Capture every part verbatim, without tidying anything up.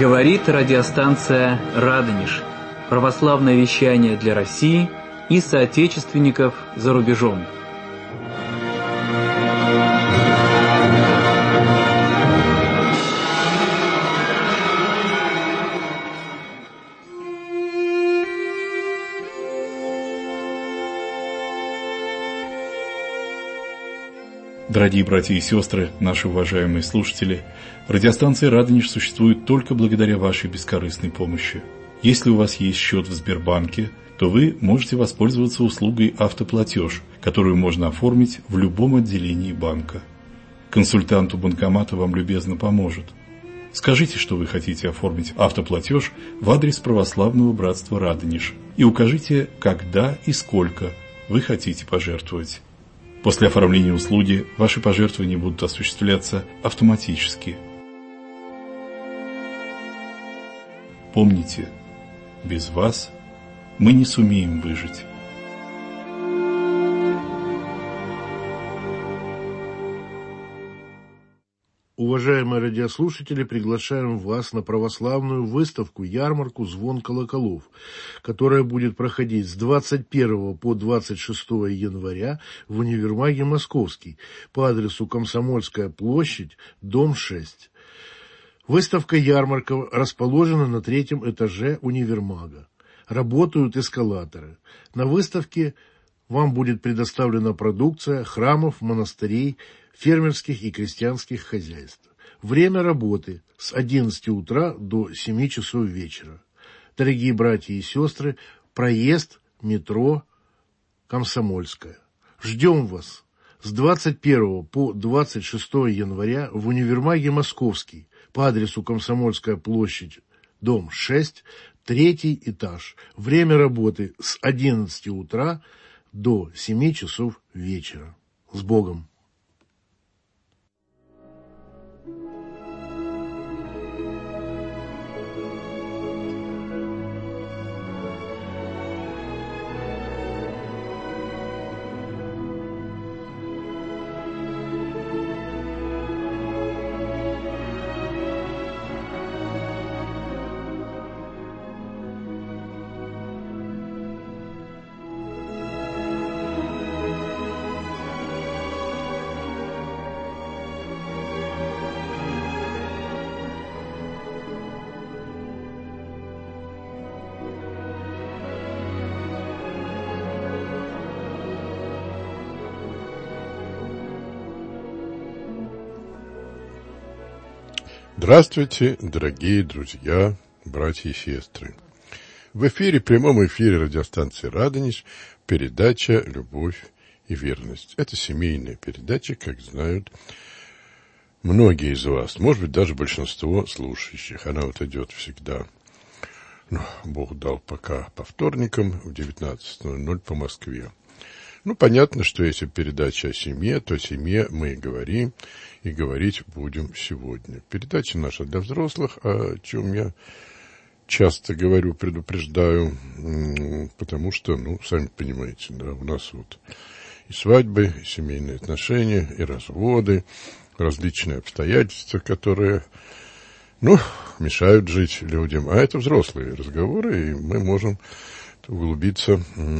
Говорит радиостанция «Радонеж». Православное вещание для России и соотечественников за рубежом. Дорогие братья и сестры, наши уважаемые слушатели, радиостанция «Радонеж» существует только благодаря вашей бескорыстной помощи. Если у вас есть счет в Сбербанке, то вы можете воспользоваться услугой «Автоплатеж», которую можно оформить в любом отделении банка. Консультант у банкомата вам любезно поможет. Скажите, что вы хотите оформить автоплатеж в адрес православного братства «Радонеж» и укажите, когда и сколько вы хотите пожертвовать. После оформления услуги ваши пожертвования будут осуществляться автоматически. Помните, без вас мы не сумеем выжить. Уважаемые радиослушатели, приглашаем вас на православную выставку-ярмарку «Звон колоколов», которая будет проходить с двадцать первого по двадцать шестое января в универмаге «Московский» по адресу Комсомольская площадь, дом шесть. Выставка-ярмарка расположена на третьем этаже универмага. Работают эскалаторы. На выставке вам будет предоставлена продукция храмов, монастырей, фермерских и крестьянских хозяйств. Время работы с одиннадцати утра до семи часов вечера. Дорогие братья и сестры, проезд метро Комсомольская. Ждем вас с двадцать первого по двадцать шестое января в универмаге «Московский» по адресу Комсомольская площадь, дом шесть, третий этаж. Время работы с одиннадцати утра до семи часов вечера. С Богом! Здравствуйте, дорогие друзья, братья и сестры. В эфире, в прямом эфире радиостанции «Радонеж» передача «Любовь и верность». Это семейная передача, как знают многие из вас, может быть, даже большинство слушающих. Она вот идет всегда, ну, Бог дал пока по вторникам в девятнадцать ноль ноль по Москве. Ну, понятно, что если передача о семье, то о семье мы и говорим, и говорить будем сегодня. Передача наша для взрослых, о чем я часто говорю, предупреждаю, потому что, ну, сами понимаете, да, у нас вот и свадьбы, и семейные отношения, и разводы, различные обстоятельства, которые, ну, мешают жить людям. А это взрослые разговоры, и мы можем углубиться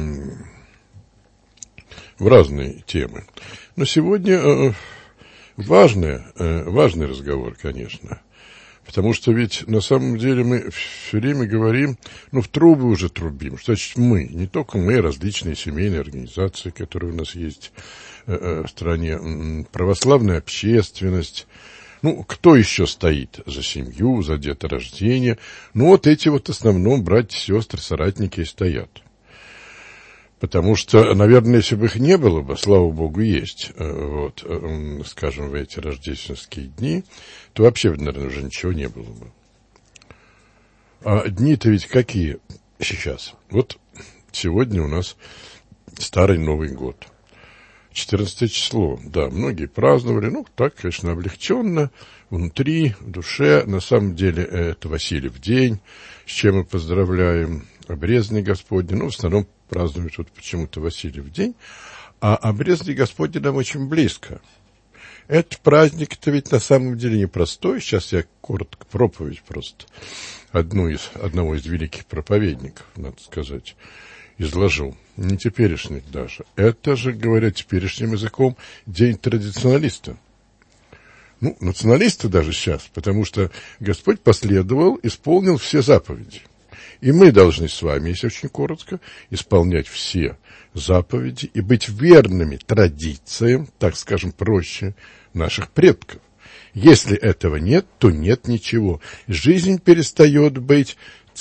в разные темы. Но сегодня э, важный, э, важный разговор, конечно. Потому что ведь на самом деле мы все время говорим, ну, в трубы уже трубим. Что значит мы? Не только мы, различные семейные организации, которые у нас есть э, э, в стране, православная общественность. Ну, кто еще стоит за семью, за деторождение? Ну, вот эти вот в основном братья, сестры, соратники и стоят. Потому что, наверное, если бы их не было бы, слава Богу, есть, вот, скажем, в эти рождественские дни, то вообще, наверное, уже ничего не было бы. А дни-то ведь какие сейчас? Вот сегодня у нас Старый Новый год. четырнадцатое число, да, многие праздновали, ну, так, конечно, облегченно, внутри, в душе. На самом деле это Васильев день, с чем мы поздравляем, обрезание Господне, ну, в основном празднуют вот почему-то Васильев день, а обрезание Господне нам очень близко. Этот праздник-то ведь на самом деле непростой. Сейчас я коротко проповедь просто одну из, одного из великих проповедников, надо сказать, изложу. Не теперешних даже. Это же, говоря теперешним языком, день традиционалиста. Ну, националисты даже сейчас, потому что Господь последовал, исполнил все заповеди. И мы должны с вами, если очень коротко, исполнять все заповеди и быть верными традициям, так скажем, проще, наших предков. Если этого нет, то нет ничего. Жизнь перестает быть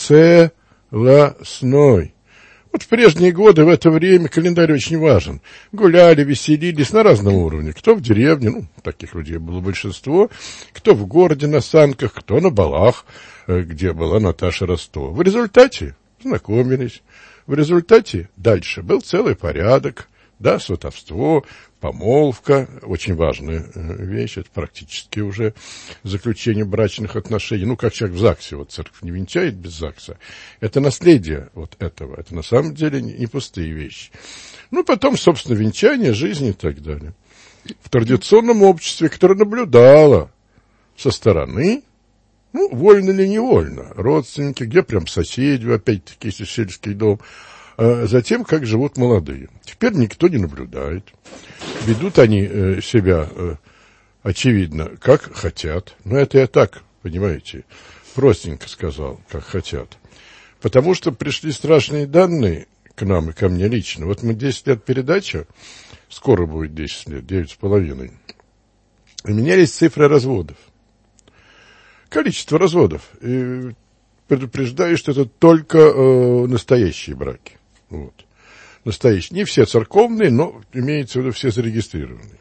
целостной. Вот в прежние годы, в это время, календарь очень важен. Гуляли, веселились на разном уровне. Кто в деревне, ну, таких людей было большинство, кто в городе на санках, кто на балах, где была Наташа Ростова. В результате знакомились. В результате дальше был целый порядок, да, сватовство, помолвка, очень важная вещь, это практически уже заключение брачных отношений. Ну, как человек в ЗАГСе, вот церковь не венчает без ЗАГСа. Это наследие вот этого, это на самом деле не пустые вещи. Ну, потом, собственно, венчание, жизнь и так далее. В традиционном обществе, которое наблюдало со стороны, ну, вольно или невольно, родственники, где прям соседи, опять-таки, если сельский дом, а затем, как живут молодые. Теперь никто не наблюдает. Ведут они э, себя, э, очевидно, как хотят. Но это я так, понимаете, простенько сказал, как хотят. Потому что пришли страшные данные к нам и ко мне лично. Вот мы десять лет передачи, скоро будет десять лет, девять с половиной, и менялись цифры разводов. Количество разводов. И предупреждаю, что это только э, настоящие браки. Вот. Настоящие. Не все церковные, но имеется в виду все зарегистрированные.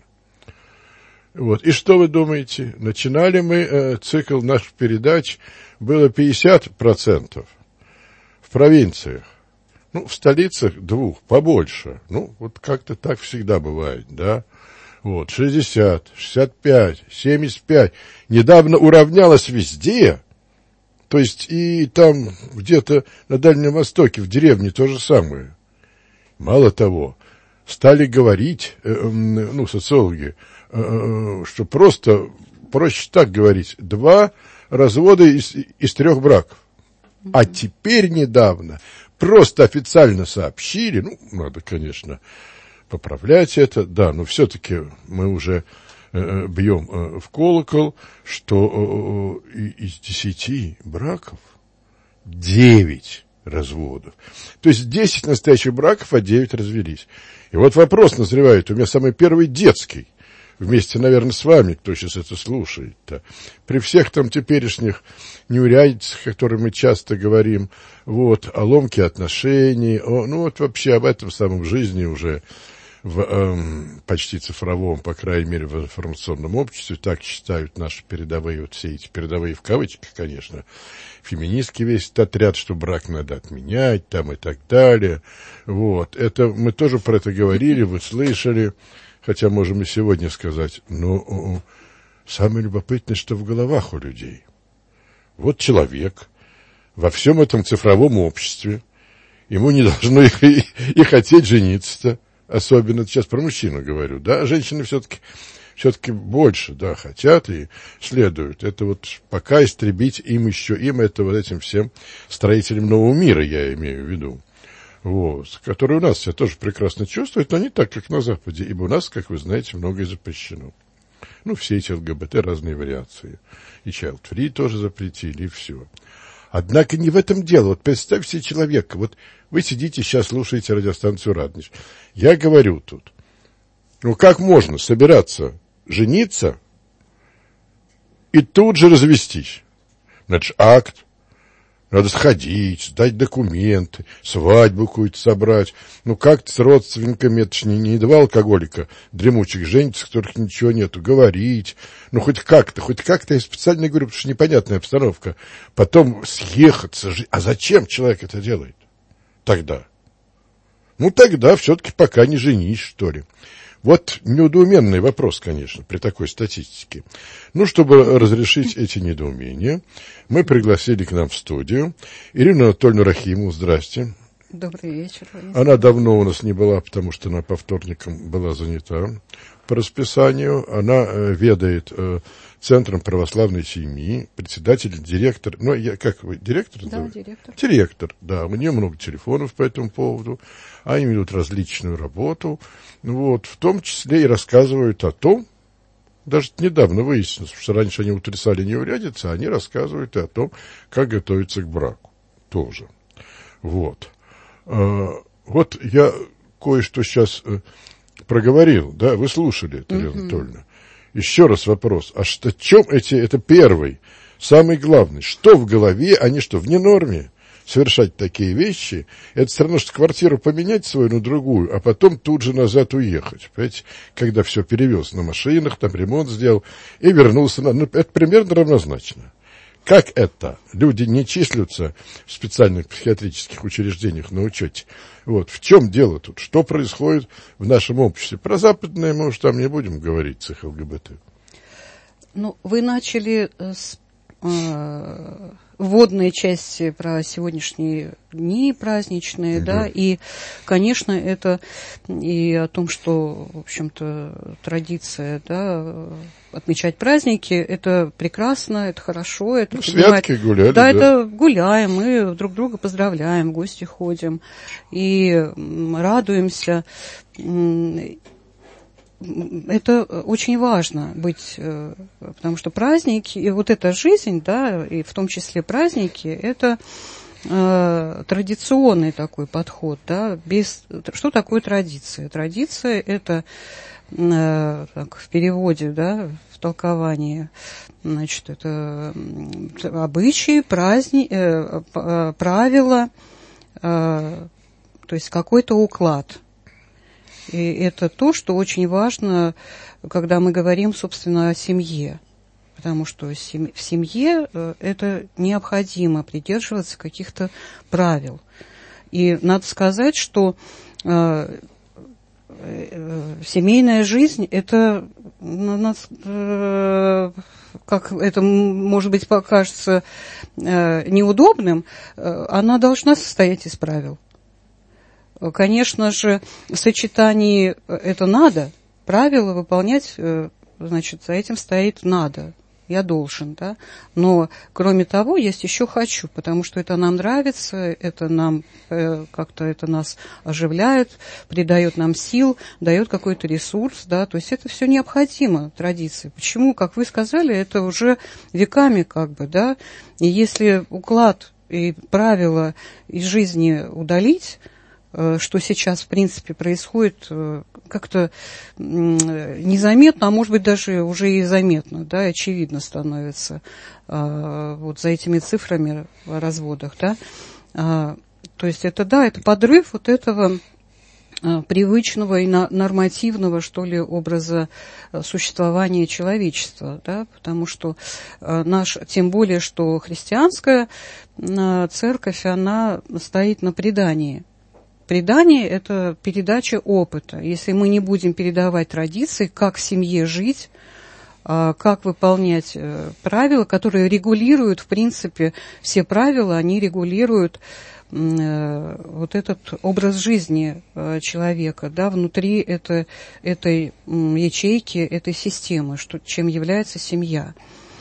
Вот. И что вы думаете? Начинали мы э, цикл наших передач, было пятьдесят процентов в провинциях. Ну, в столицах двух, побольше. Ну, вот как-то так всегда бывает, да. Вот, шестьдесят, шестьдесят пять, семьдесят пять. Недавно уравнялось везде. То есть и там где-то на Дальнем Востоке, в деревне то же самое. Мало того, стали говорить, э, э, ну, социологи, э, что просто проще так говорить, два развода из, из трех браков. А теперь недавно просто официально сообщили, ну, надо, конечно, поправлять это, да, но все-таки мы уже э, бьем э, в колокол, что э, э, из десяти браков девять разводов. То есть десять настоящих браков, а девять развелись. И вот вопрос назревает, у меня самый первый детский, вместе, наверное, с вами, кто сейчас это слушает-то, при всех там теперешних неурядицах, о которых мы часто говорим, вот, о ломке отношений, о, ну вот вообще об этом самом жизни уже в эм, почти цифровом, по крайней мере, в информационном обществе, так считают наши передовые, вот все эти передовые в кавычках, конечно, феминистский весь этот отряд, что брак надо отменять, там и так далее. Вот, это мы тоже про это говорили, вы слышали, хотя можем и сегодня сказать, но самое любопытное, что в головах у людей. Вот человек во всем этом цифровом обществе, ему не должно и, и, и хотеть жениться-то. Особенно сейчас про мужчину говорю, да, женщины все-таки все-таки больше, да, хотят и следуют. Это вот пока истребить им еще, им это вот этим всем строителям нового мира, я имею в виду, вот, которые у нас все тоже прекрасно чувствуют, но не так, как на Западе, ибо у нас, как вы знаете, многое запрещено. Ну, все эти ЛГБТ, разные вариации. И Child Free тоже запретили, и все. Однако не в этом дело. Вот представьте себе человека, вот вы сидите сейчас, слушаете радиостанцию «Радонеж». Я говорю тут, ну как можно собираться жениться и тут же развестись? Это же акт. Надо сходить, сдать документы, свадьбу какую-то собрать. Ну как-то с родственниками, это ж не, не два алкоголика, дремучих женщин, с которых ничего нету, говорить. Ну хоть как-то, хоть как-то, я специально говорю, потому что непонятная обстановка. Потом съехаться. А зачем человек это делает тогда? Ну тогда все-таки пока не женись, что ли. Вот недоуменный вопрос, конечно, при такой статистике. Ну, чтобы разрешить эти недоумения, мы пригласили к нам в студию Ирину Анатольевну Рахимову. Здрасте. Добрый вечер. Она давно у нас не была, потому что она по вторникам была занята по расписанию, она ведает Центром православной семьи, председатель, директор, ну, я, как вы, директор? Да, директор. Директор, да, у нее много телефонов по этому поводу, они ведут различную работу, вот, в том числе и рассказывают о том, даже недавно выяснилось, что раньше они утрясали неурядицы, а они рассказывают и о том, как готовиться к браку тоже. Вот. Вот я кое-что сейчас проговорил, да, вы слушали это, Елена uh-huh. Анатольевна. Еще раз вопрос, а что, чем эти, это первый, самый главный, что в голове, а не что, вне норме совершать такие вещи, это все равно, что квартиру поменять свою на другую, а потом тут же назад уехать, понимаете, когда все перевез на машинах, там ремонт сделал и вернулся, на, ну, это примерно равнозначно. Как это? Люди не числятся в специальных психиатрических учреждениях на учете. Вот. В чем дело тут? Что происходит в нашем обществе? Про западное мы уж там не будем говорить с их ЛГБТ. Ну, вы начали с э, вводной части про сегодняшние дни праздничные, да. да, и, конечно, это и о том, что, в общем-то, традиция, да, отмечать праздники, это прекрасно, это хорошо. Это ну, святки гуляли. Да, да, это гуляем, мы друг друга поздравляем, в гости ходим и радуемся. Это очень важно быть, потому что праздники, и вот эта жизнь, да, и в том числе праздники, это э, традиционный такой подход, да, без, что такое традиция? Традиция это, э, так, в переводе, да, в толковании, значит, это обычаи, праздни, э, правила, э, то есть какой-то уклад. И это то, что очень важно, когда мы говорим, собственно, о семье. Потому что в семье это необходимо придерживаться каких-то правил. И надо сказать, что э, семейная жизнь, это, э, как это, может быть, покажется э, неудобным, э, она должна состоять из правил. Конечно же, в сочетании это надо, правила выполнять, значит, за этим стоит надо, я должен, да, но, кроме того, есть еще хочу, потому что это нам нравится, это нам, как-то это нас оживляет, придает нам сил, дает какой-то ресурс, да, то есть это все необходимо, традиции. Почему, как вы сказали, это уже веками, как бы, да, и если уклад и правила из жизни удалить, что сейчас, в принципе, происходит как-то незаметно, а может быть, даже уже и заметно, да, очевидно становится вот за этими цифрами в разводах, да. То есть это, да, это подрыв вот этого привычного и нормативного, что ли, образа существования человечества, да, потому что наш, тем более, что христианская церковь, она стоит на предании. Предание – это передача опыта. Если мы не будем передавать традиции, как в семье жить, как выполнять правила, которые регулируют, в принципе, все правила, они регулируют вот этот образ жизни человека, да, внутри это, этой ячейки, этой системы, что, чем является семья.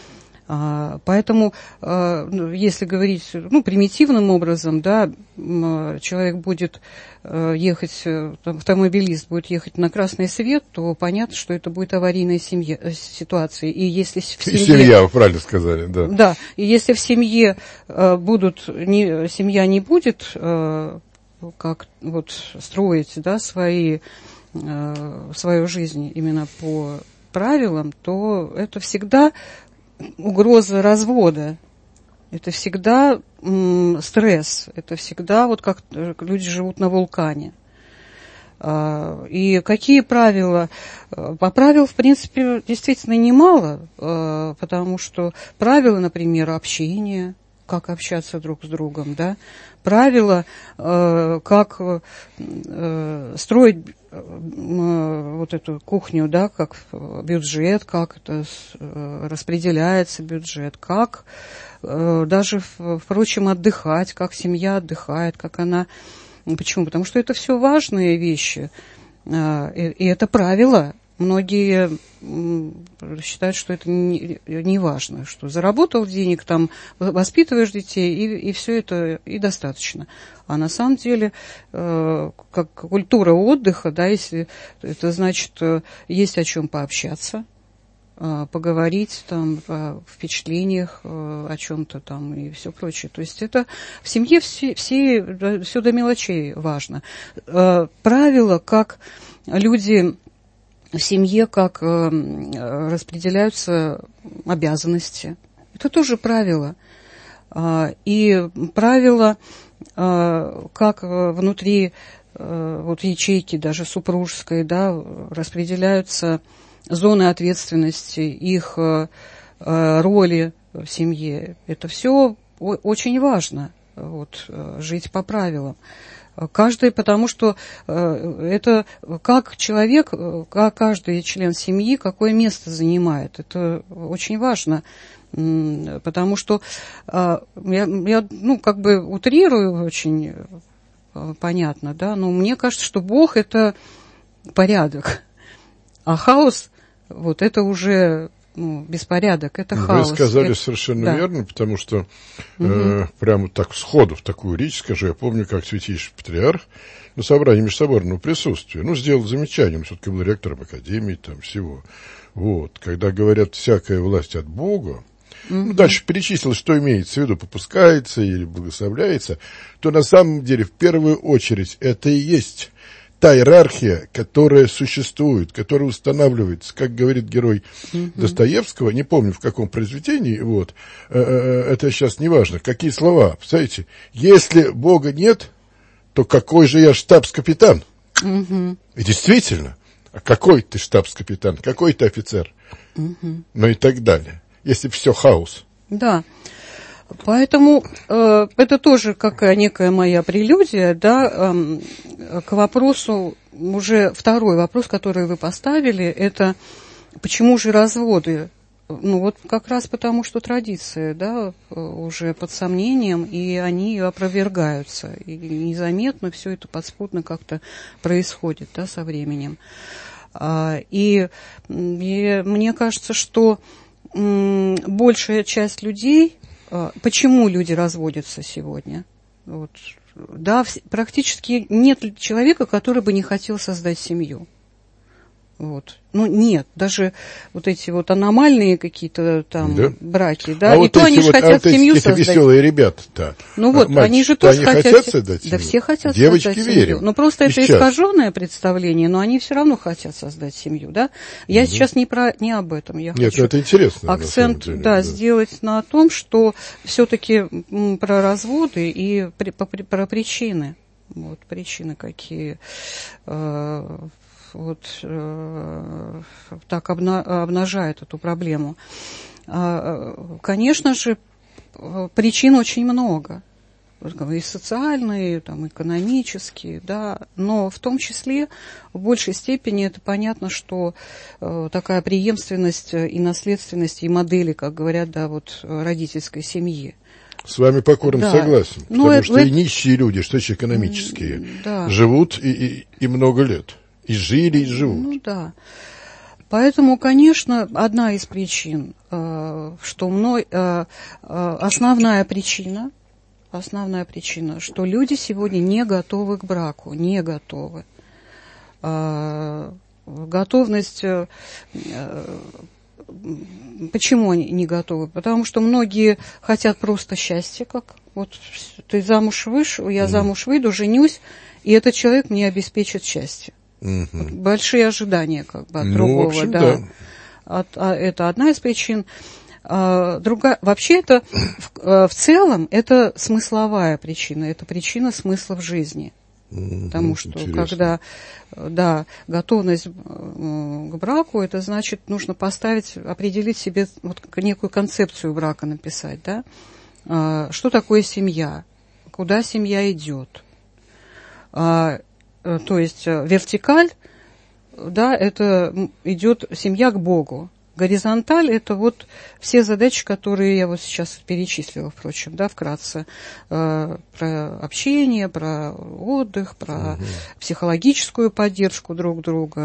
Поэтому, если говорить, ну, примитивным образом, да, человек будет ехать, автомобилист будет ехать на красный свет, то понятно, что это будет аварийная семья, ситуация. И если в семье... Семья, вы правильно сказали, да. Да, и если в семье будут, не, семья не будет как вот строить, да, свои, свою жизнь именно по правилам, то это всегда... угроза развода, это всегда м, стресс, это всегда вот как люди живут на вулкане. А, и какие правила? По правил, в принципе, действительно немало, а, потому что правила, например, общения, как общаться друг с другом, да, правила, а, как а, строить вот эту кухню, да, как бюджет, как это распределяется бюджет, как даже, впрочем, отдыхать, как семья отдыхает, как она... Почему? Потому что это все важные вещи, и это правила, Многие считают, что это не, не важно, что заработал денег, там, воспитываешь детей, и, и все это и достаточно. А на самом деле, э, как культура отдыха, да, если это значит, э, есть о чем пообщаться, э, поговорить там, о впечатлениях, э, о чем-то там и все прочее. То есть это в семье все, все, все до мелочей важно. Э, правила, как люди в семье, как э, распределяются обязанности, это тоже правило. Э, и правила, как внутри вот ячейки даже супружеской, да, распределяются зоны ответственности, их роли в семье. Это все очень важно, вот, жить по правилам. Каждый, потому что это как человек, как каждый член семьи, какое место занимает. Это очень важно. Потому что я, я, ну, как бы утрирую очень понятно, да, но мне кажется, что Бог – это порядок, а хаос – вот это уже, ну, беспорядок, это хаос. Вы сказали это, совершенно да. верно, потому что угу. э, прямо так сходу в такую речь скажу, я помню, как святейший патриарх на собрании межсоборного присутствия, ну, сделал замечание, он все-таки был ректором академии, там, всего. Вот, когда говорят «всякая власть от Бога», ну, дальше перечислил, что имеется в виду, попускается или благословляется, то на самом деле в первую очередь это и есть та иерархия, которая существует, которая устанавливается, как говорит герой mm-hmm. Достоевского, не помню в каком произведении, вот, это сейчас не важно, какие слова, представляете, если Бога нет, то какой же я штабс-капитан? Mm-hmm. И действительно, а какой ты штабс-капитан, какой ты офицер? Mm-hmm. Ну и так далее. Если все хаос. Да, поэтому э, это тоже какая некая моя прелюдия, да, э, к вопросу, уже второй вопрос, который вы поставили, это почему же разводы? Ну вот как раз потому, что традиции, да, уже под сомнением, и они опровергаются, и незаметно все это подспудно как-то происходит, да, со временем. А, и, и мне кажется, что большая часть людей, почему люди разводятся сегодня? Вот, да, практически нет человека, который бы не хотел создать семью. Вот. Ну, нет, даже вот эти вот аномальные какие-то там да? браки, да, а и вот то они вот, же хотят а вот семью эти, создать. Эти веселые ребята-то. Ну вот, мальчики, они же тоже они хотят, хотят создать семью. Да, все хотят Девочки создать верим. семью. Но просто это сейчас. искаженное представление, но они все равно хотят создать семью, да. Я угу. сейчас не про не об этом. Я Нет, хочу это интересно. акцент, деле, да, да, сделать на том, что все-таки про разводы и при, по, про причины. Вот причины какие. Э, вот э, так обна, обнажает эту проблему. Э, конечно же, причин очень много. И социальные, там, экономические, да, но в том числе в большей степени это понятно, что э, такая преемственность и наследственность, и модели, как говорят, да, вот родительской семьи. С вами покорно да. согласен, но потому это, что это... и нищие люди, что еще экономические, да. живут и, и, и много лет. И жили, и живут. Ну да. Поэтому, конечно, одна из причин, что мной, основная причина, основная причина, что люди сегодня не готовы к браку, не готовы. Готовность, почему они не готовы? Потому что многие хотят просто счастья, как вот ты замуж вышел, я замуж выйду, женюсь, и этот человек мне обеспечит счастье. Угу. Большие ожидания как бы от ну, другого, общем, да. да. От, а, это одна из причин. А, другая, вообще это в, в целом это смысловая причина, это причина смысла в жизни. Угу, потому что интересно. Когда да, готовность к браку, это значит нужно поставить, определить себе вот некую концепцию брака написать, да? А, что такое семья, куда семья идет. А, То есть вертикаль, да, это идет семья к Богу. Горизонталь – это вот все задачи, которые я вот сейчас перечислила, впрочем, да, вкратце. Э, про общение, про отдых, про угу. психологическую поддержку друг друга,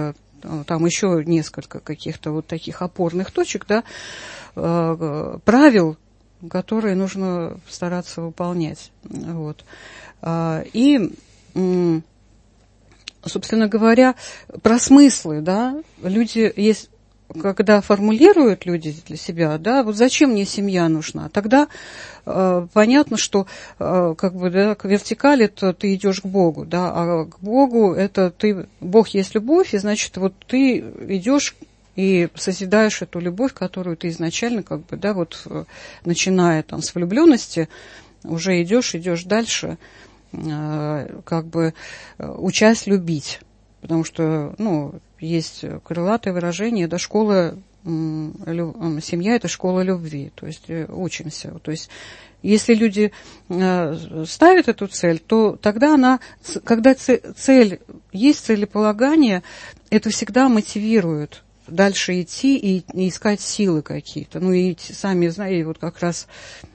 там еще несколько каких-то вот таких опорных точек, да, правил, которые нужно стараться выполнять. Вот. И, собственно говоря, про смыслы, да, люди есть... Когда формулируют люди для себя, да, вот зачем мне семья нужна, тогда э, понятно, что э, как бы, да, к вертикали то ты идешь к Богу, да, а к Богу это ты, Бог есть любовь, и значит вот ты идешь и созидаешь эту любовь, которую ты изначально, как бы, да, вот начиная там с влюбленности, уже идешь, идешь дальше, э, как бы учась любить. Потому что, ну, есть крылатое выражение, да, школа, семья – это школа любви, то есть учимся. То есть если люди ставят эту цель, то тогда она, когда цель, есть целеполагание, это всегда мотивирует дальше идти и, и искать силы какие-то. Ну и сами, знаете, вот как раз...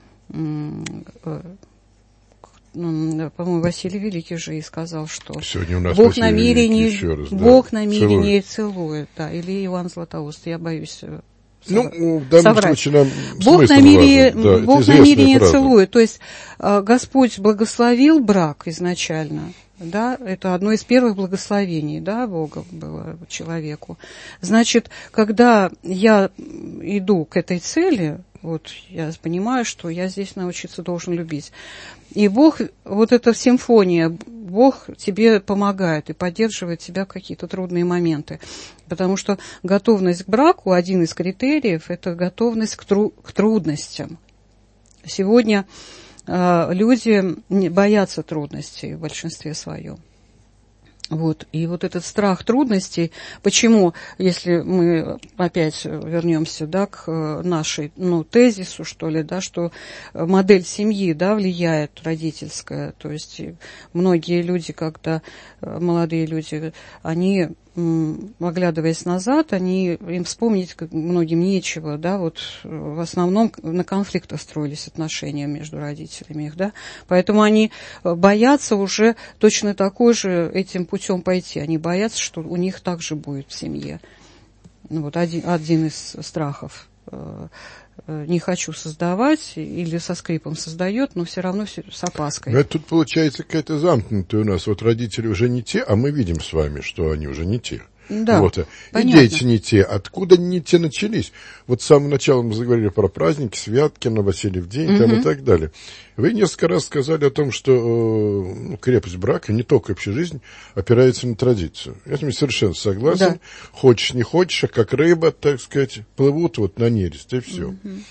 Ну, по-моему, Василий Великий же и сказал, что сегодня у нас Бог намерение, раз, да, Бог намерение целует. целует, да, или Иоанн Златоуст, я боюсь ну, в данном соврать. Случае нам Бог намерение, да, Бог намерение целует, то есть Господь благословил брак изначально, да, это одно из первых благословений, да, Бога было человеку. Значит, когда я иду к этой цели, вот я понимаю, что я здесь научиться должен любить. И Бог, вот эта симфония, Бог тебе помогает и поддерживает тебя в какие-то трудные моменты. Потому что готовность к браку, один из критериев, это готовность к, тру- к трудностям. Сегодня э, люди боятся трудностей в большинстве своем. Вот. И вот этот страх трудностей, почему, если мы опять вернемся, да, к нашей, ну, тезису, что ли, да, что модель семьи, да, влияет родительская, то есть многие люди, когда молодые люди, они, оглядываясь назад, они, им вспомнить как многим нечего, да, вот в основном на конфликтах строились отношения между родителями их, да, поэтому они боятся уже точно такой же этим путем пойти, они боятся, что у них также будет в семье. Ну, вот один, один из страхов. Не хочу создавать, или со скрипом создает, но все равно все с опаской. Но тут получается какая-то замкнутая у нас. Вот родители уже не те, а мы видим с вами, что они уже не те. Да, вот. И понятно. дети не те. Откуда не те начались? Вот с самого начала мы заговорили про праздники, святки, на Васильев день, там, и так далее. Вы несколько раз сказали о том, что э, крепость брака, не только общая жизнь, опирается на традицию. Я с вами совершенно согласен. Да. Хочешь, не хочешь, а как рыба, так сказать, плывут вот на нерест, и все. Mm-hmm.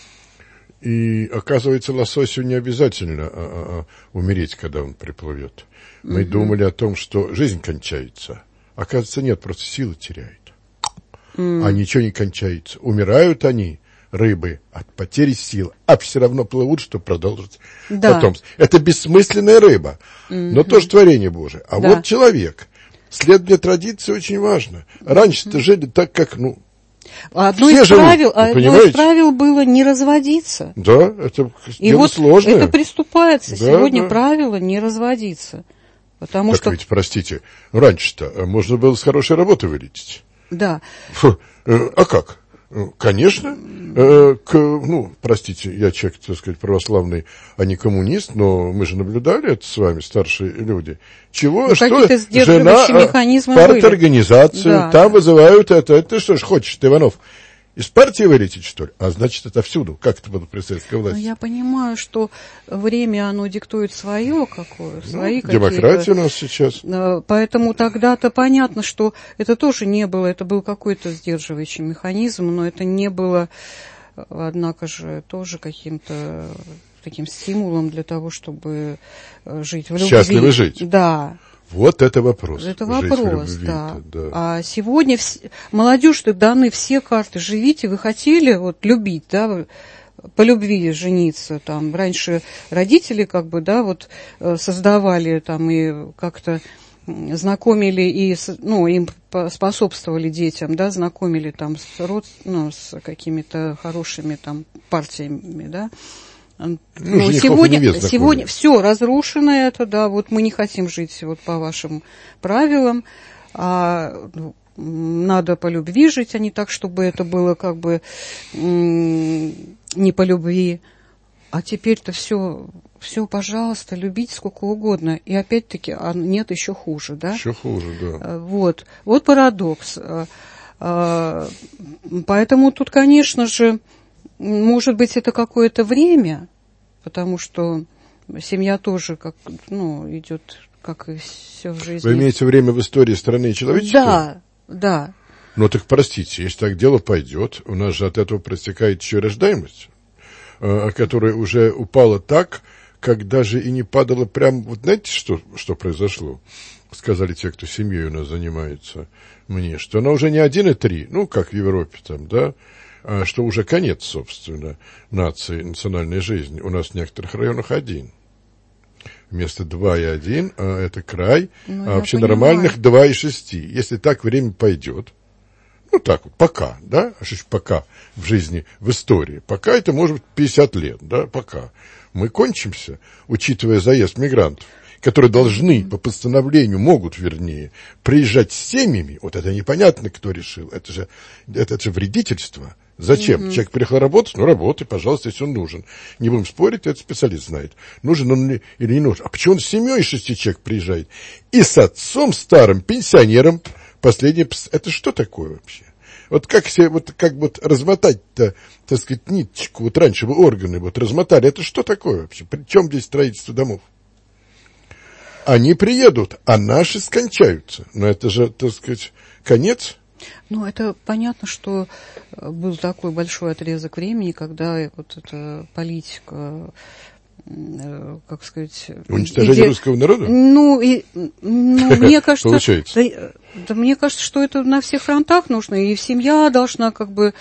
И, оказывается, лососю не обязательно а, а, а, умереть, когда он приплывет. Мы mm-hmm. думали о том, что жизнь кончается. Оказывается, нет, просто силы теряют. Mm. А ничего не кончается. Умирают они, рыбы, от потери сил, а все равно плывут, чтобы продолжить да. потомство. Это бессмысленная рыба, mm-hmm. но тоже творение Божие. А да. вот человек. Следование традиции очень важно. Раньше-то mm-hmm. жили так, как, ну, Одно, все из живут, правил, одно из правил было не разводиться. Да, это И дело вот сложное. это приступается. Да, Сегодня да. правило не разводиться. Потому так что... ведь, простите, раньше-то можно было с хорошей работы вылететь. Да. Фу, э, а как? Конечно, э, к, ну, простите, я человек, так сказать, православный, а не коммунист, но мы же наблюдали это с вами, старшие люди. Чего, ну, что, жена, парторганизацию, да. там вызывают это, это что ж хочешь, ты, Иванов, из партии вылететь, что ли? А значит, это всюду. Как это было при советской власти? Ну, я понимаю, что время, оно диктует свое какое, свои ну, демократия у нас сейчас. Поэтому тогда-то понятно, что это тоже не было, это был какой-то сдерживающий механизм, но это не было, однако же, тоже каким-то таким стимулом для того, чтобы жить в любви. Счастливо жить. Да. Вот это вопрос. Это вопрос, любви, да. да. А сегодня вс... молодежь-то даны все карты. Живите, вы хотели вот любить, да, по любви жениться. Там раньше родители как бы, да, вот создавали там и как-то знакомили и, ну, им способствовали детям, да, знакомили там с, род... ну, с какими-то хорошими там партиями, да. Ну, ну, сегодня, сегодня все разрушено это, да, вот мы не хотим жить вот по вашим правилам, а надо по любви жить, а не так, чтобы это было как бы не по любви. А теперь-то все, все, пожалуйста, любить сколько угодно. И опять-таки, а нет, еще хуже, да? Еще хуже, да. Вот, вот парадокс. Поэтому тут, конечно же, может быть, это какое-то время, потому что семья тоже как, ну, идет, как и все в жизни. Вы имеете время в истории страны человеческой? Да, да. Ну, так простите, если так дело пойдет, у нас же от этого проистекает еще рождаемость, которая уже упала так, как даже и не падала прям... Вот знаете, что, что произошло? Сказали те, кто семьей у нас занимается, мне, что она уже не один и три, ну, как в Европе там, да, а что уже конец, собственно, нации, национальной жизни. У нас в некоторых районах один. Вместо два и один, а это край, ну, а вообще понимаю. Нормальных два и шести. Если так время пойдет, ну, так вот, пока, да, а что ж пока в жизни, в истории, пока это может быть пятьдесят лет, да, пока. Мы кончимся, учитывая заезд мигрантов, которые должны, по постановлению, могут, вернее, приезжать с семьями, вот это непонятно, кто решил, это же, это, это же вредительство. Зачем? Mm-hmm. Человек приехал работать, ну, работай, пожалуйста, если он нужен. Не будем спорить, это специалист знает. Нужен он или не нужен. А почему он с семьей шести человек приезжает? И с отцом старым, пенсионером, последний, это что такое вообще? Вот как себе, вот как вот размотать-то, так сказать, ниточку, вот раньше вы органы вот размотали, это что такое вообще? При чем здесь строительство домов? Они приедут, а наши скончаются. Но это же, так сказать, конец. Ну, это понятно, что был такой большой отрезок времени, когда вот эта политика, как сказать... Уничтожение иде... русского народа? Ну, и, ну мне кажется... Получается. Да, да, мне кажется, что это на всех фронтах нужно, и семья должна как бы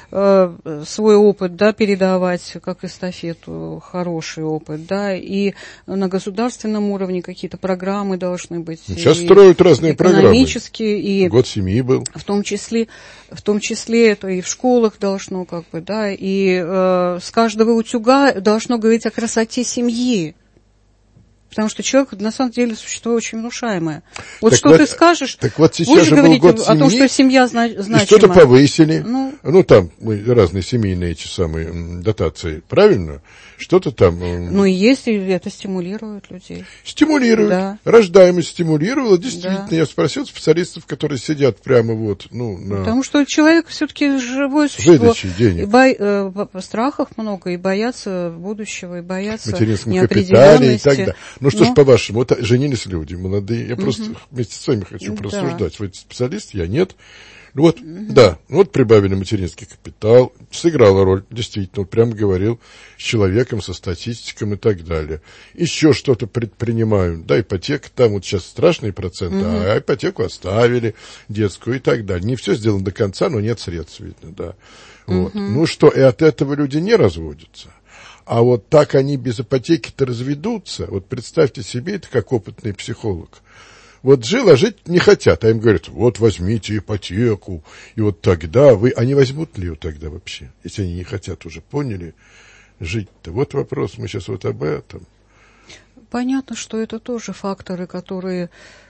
э, свой опыт, да, передавать, как эстафету, хороший опыт, да, и на государственном уровне какие-то программы должны быть. Сейчас строят разные программы. Экономические, и год семьи был. В том числе, в том числе это и в школах должно, как бы, да, и э, с каждого утюга должно говорить о красоте семьи. Потому что человек, на самом деле, существо очень внушаемое. Вот так что вот, ты скажешь, так вот сейчас будешь же говорить был год о семьи, том, что семья зна- значима. И что-то повысили. Ну, ну, там разные семейные эти самые дотации, правильно? Что-то там... Ну, и есть, и это стимулирует людей. Стимулирует. Да. Rождаемость стимулировала. Действительно, да. Я спросил специалистов, которые сидят прямо вот, ну, на... Потому что человек все-таки живое существо. Выдачи денег. И бо... э, страхов много, и боятся будущего, и боятся материнском неопределенности. Капитале и так далее. Ну, что Но... ж, по-вашему, вот женились люди молодые. Я угу. просто вместе с вами хочу да. порассуждать. Вы специалист, я нет. Ну вот, угу. да, вот прибавили материнский капитал, сыграла роль, действительно, вот прямо говорил с человеком, со статистиком и так далее. Еще что-то предпринимают, да, ипотека, там вот сейчас страшные проценты, угу. а ипотеку оставили, детскую и так далее. Не все сделано до конца, но нет средств, видно, да. Вот. Угу. Ну что, и от этого люди не разводятся. А вот так они без ипотеки-то разведутся. Вот представьте себе, это как опытный психолог. Вот жил, а жить не хотят. А им говорят, вот возьмите ипотеку, и вот тогда вы... А не возьмут ли ее тогда вообще, если они не хотят уже, поняли, жить-то? Вот вопрос, мы сейчас вот об этом. Понятно, что это тоже факторы, которые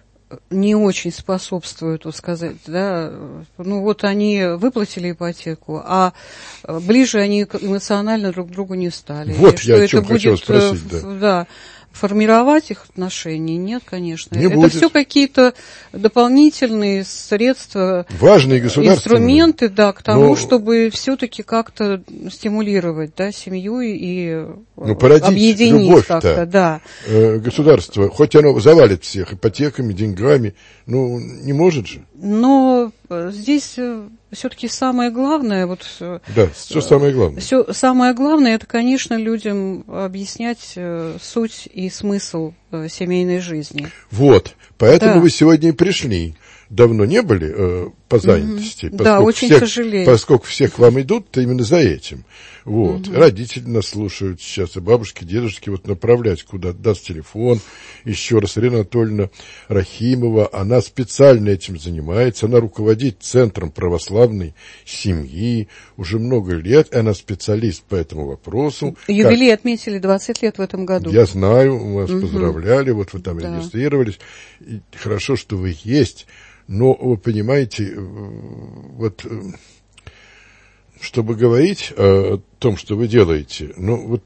не очень способствуют, вот сказать, да, ну вот они выплатили ипотеку, а ближе они эмоционально друг к другу не стали. Вот и я о чем будет, хотел спросить, да. да. Формировать их отношения нет, конечно. Не это будет. все какие-то дополнительные средства, важные государственные инструменты, да, к тому, но... чтобы все-таки как-то стимулировать, да, семью и ну, объединить как-то, да. Э, государство, хоть оно завалит всех ипотеками, деньгами, ну, не может же. Но здесь все-таки самое главное, вот... Да, что самое главное? Все, самое главное, это, конечно, людям объяснять суть и смысл семейной жизни. Вот, поэтому да. вы сегодня и пришли. Давно не были э, по занятости. Mm-hmm. Да, очень всех, сожалею. Поскольку все к вам идут, то именно за этим. Вот. Mm-hmm. Родители нас слушают сейчас, и бабушки, дедушки, вот направлять куда даст телефон. Еще раз, Ирина Анатольевна Рахимова, она специально этим занимается, она руководит Центром православной семьи уже много лет, и она специалист по этому вопросу. Юбилей как... отметили двадцать лет в этом году. Я знаю, вас mm-hmm. поздравляли, вот вы там да. регистрировались. И хорошо, что вы есть. Но, вы понимаете, вот, чтобы говорить о том, что вы делаете, ну, вот,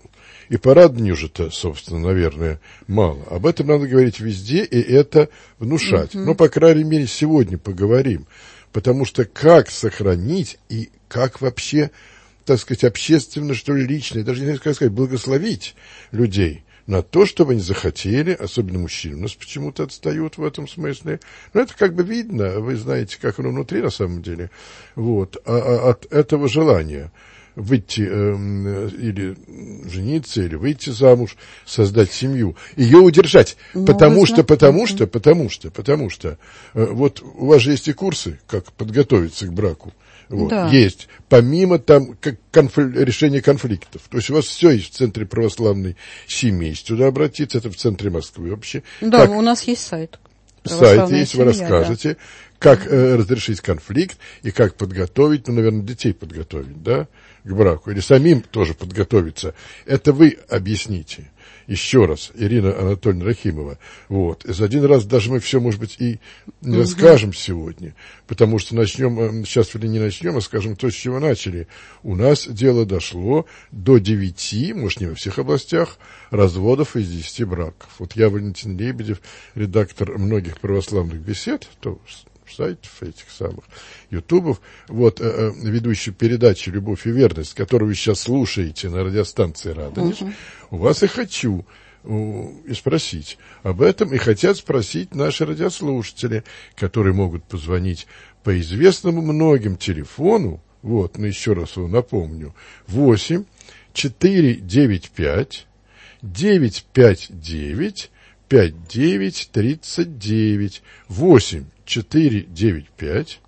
и по Радонежу-то, собственно, наверное, мало. Об этом надо говорить везде, и это внушать. Mm-hmm. Ну, по крайней мере, сегодня поговорим. Потому что как сохранить и как вообще, так сказать, общественно, что ли, лично, даже не знаю, как сказать, благословить людей на то, чтобы они захотели, особенно мужчины, у нас почему-то отстают в этом смысле. Но это как бы видно, вы знаете, как оно внутри на самом деле. Вот, а, а, от этого желания выйти э, или жениться, или выйти замуж, создать семью, ее удержать. Ну, потому что, потому что, потому что, потому что, э, вот у вас же есть и курсы, как подготовиться к браку. Вот, да. Есть. Помимо там как конфли- решения конфликтов. То есть у вас все есть в Центре православной семьи. Есть туда обратиться, это в центре Москвы вообще. Да, как... у нас есть сайт. Сайт есть, семья, вы расскажете, да. Как mm-hmm. э, разрешить конфликт и как подготовить, ну, наверное, детей подготовить, да, к браку. Или самим тоже подготовиться. Это вы объясните. Еще раз, Ирина Анатольевна Рахимова. Вот. За один раз даже мы все, может быть, и не mm-hmm. расскажем сегодня, потому что начнем, сейчас или не начнем, а скажем то, с чего начали. У нас дело дошло до девяти, может, не во всех областях, разводов из десяти браков. Вот я, Валентин Лебедев, редактор многих православных бесед, то сайтов этих самых, ютубов, вот, э, ведущий передачи «Любовь и верность», которую вы сейчас слушаете на радиостанции «Радонеж», uh-huh. у вас и хочу uh, и спросить об этом, и хотят спросить наши радиослушатели, которые могут позвонить по известному многим телефону, вот, но еще раз его напомню, восемь четыре девять пять девять пять девять пять девять тридцать девять, восемь четыре девять пять,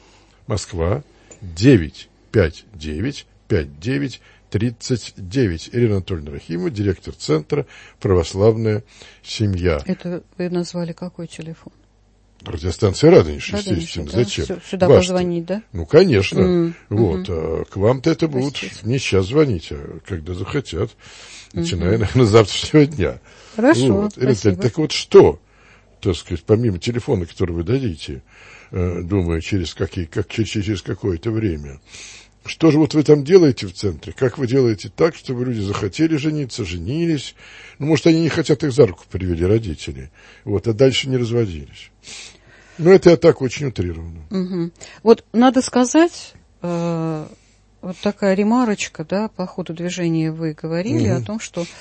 Москва, девять пять девять пять девять тридцать девять. Ирина Анатольевна Рахимова, директор Центра «Православная семья». Это вы назвали какой телефон? Радиостанция «Радонеж», естественно. Да? Зачем? Сюда Ваш позвонить, да? Ну, конечно. Mm-hmm. Вот. А к вам-то это будут не сейчас звонить, а когда захотят, начиная, mm-hmm. наверное, с завтрашнего дня. Хорошо, вот. спасибо. Так вот, что, так сказать, помимо телефона, который вы дадите, э, думаю, через, какие, как, через, через какое-то время, что же вот вы там делаете в центре? Как вы делаете так, чтобы люди захотели жениться, женились? Ну, может, они не хотят, их за руку привели родители, вот, а дальше не разводились. Ну, это я так очень утрированно. Угу. Вот надо сказать, э, вот такая ремарочка, да, по ходу движения вы говорили угу. о том, что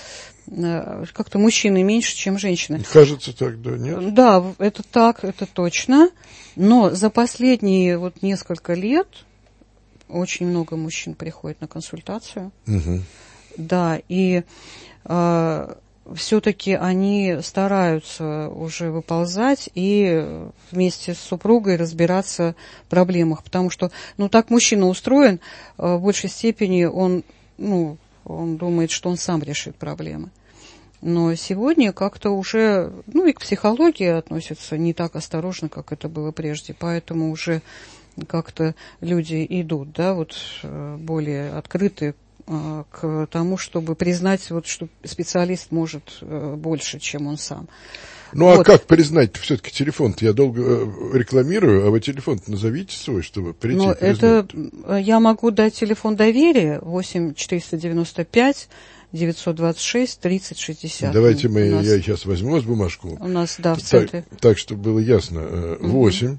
э, как-то мужчины меньше, чем женщины. Кажется так, да, нет? Да, это так, это точно. Но за последние вот несколько лет очень много мужчин приходит на консультацию. Угу. Да, и э, все-таки они стараются уже выползать и вместе с супругой разбираться в проблемах. Потому что, ну, так мужчина устроен, э, в большей степени он, ну, он думает, что он сам решит проблемы. Но сегодня как-то уже, ну, и к психологии относятся не так осторожно, как это было прежде. Поэтому уже как-то люди идут, да, вот более открыты э, к тому, чтобы признать, вот, что специалист может э, больше, чем он сам. Ну, вот. А как признать-то все-таки телефон-то? Я долго э, рекламирую, а вы телефон-то назовите свой, чтобы прийти ну, и признать. Это я могу дать телефон доверия восемь четыреста девяносто пять девятьсот двадцать шесть тридцать шестьдесят. Давайте мы, нас, я сейчас возьму вас бумажку. У нас, да, в так, центре. Так, чтобы было ясно. восемь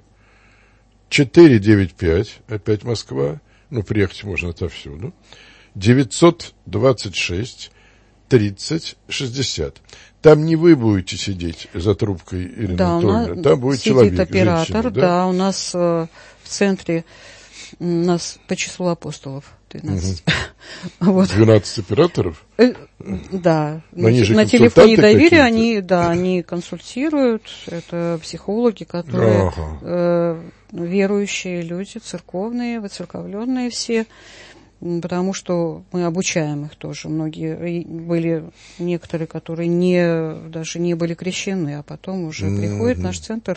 четыре девять пять, опять Москва, ну, приехать можно отовсюду, девятьсот двадцать шесть тридцать шестьдесят. Там не вы будете сидеть за трубкой, Ирина да, Анатольевна, там будет сидит человек, оператор, женщина, да? да, у нас э, в центре, у нас по числу апостолов двенадцать. Угу. Вот. двенадцать операторов? Э, да, на, на телефоне доверия они, да, они консультируют, это психологи, которые ага. э, верующие люди, церковные, выцерковленные все, потому что мы обучаем их тоже. Многие были, некоторые, которые не, даже не были крещены, а потом уже mm-hmm. приходят в наш центр.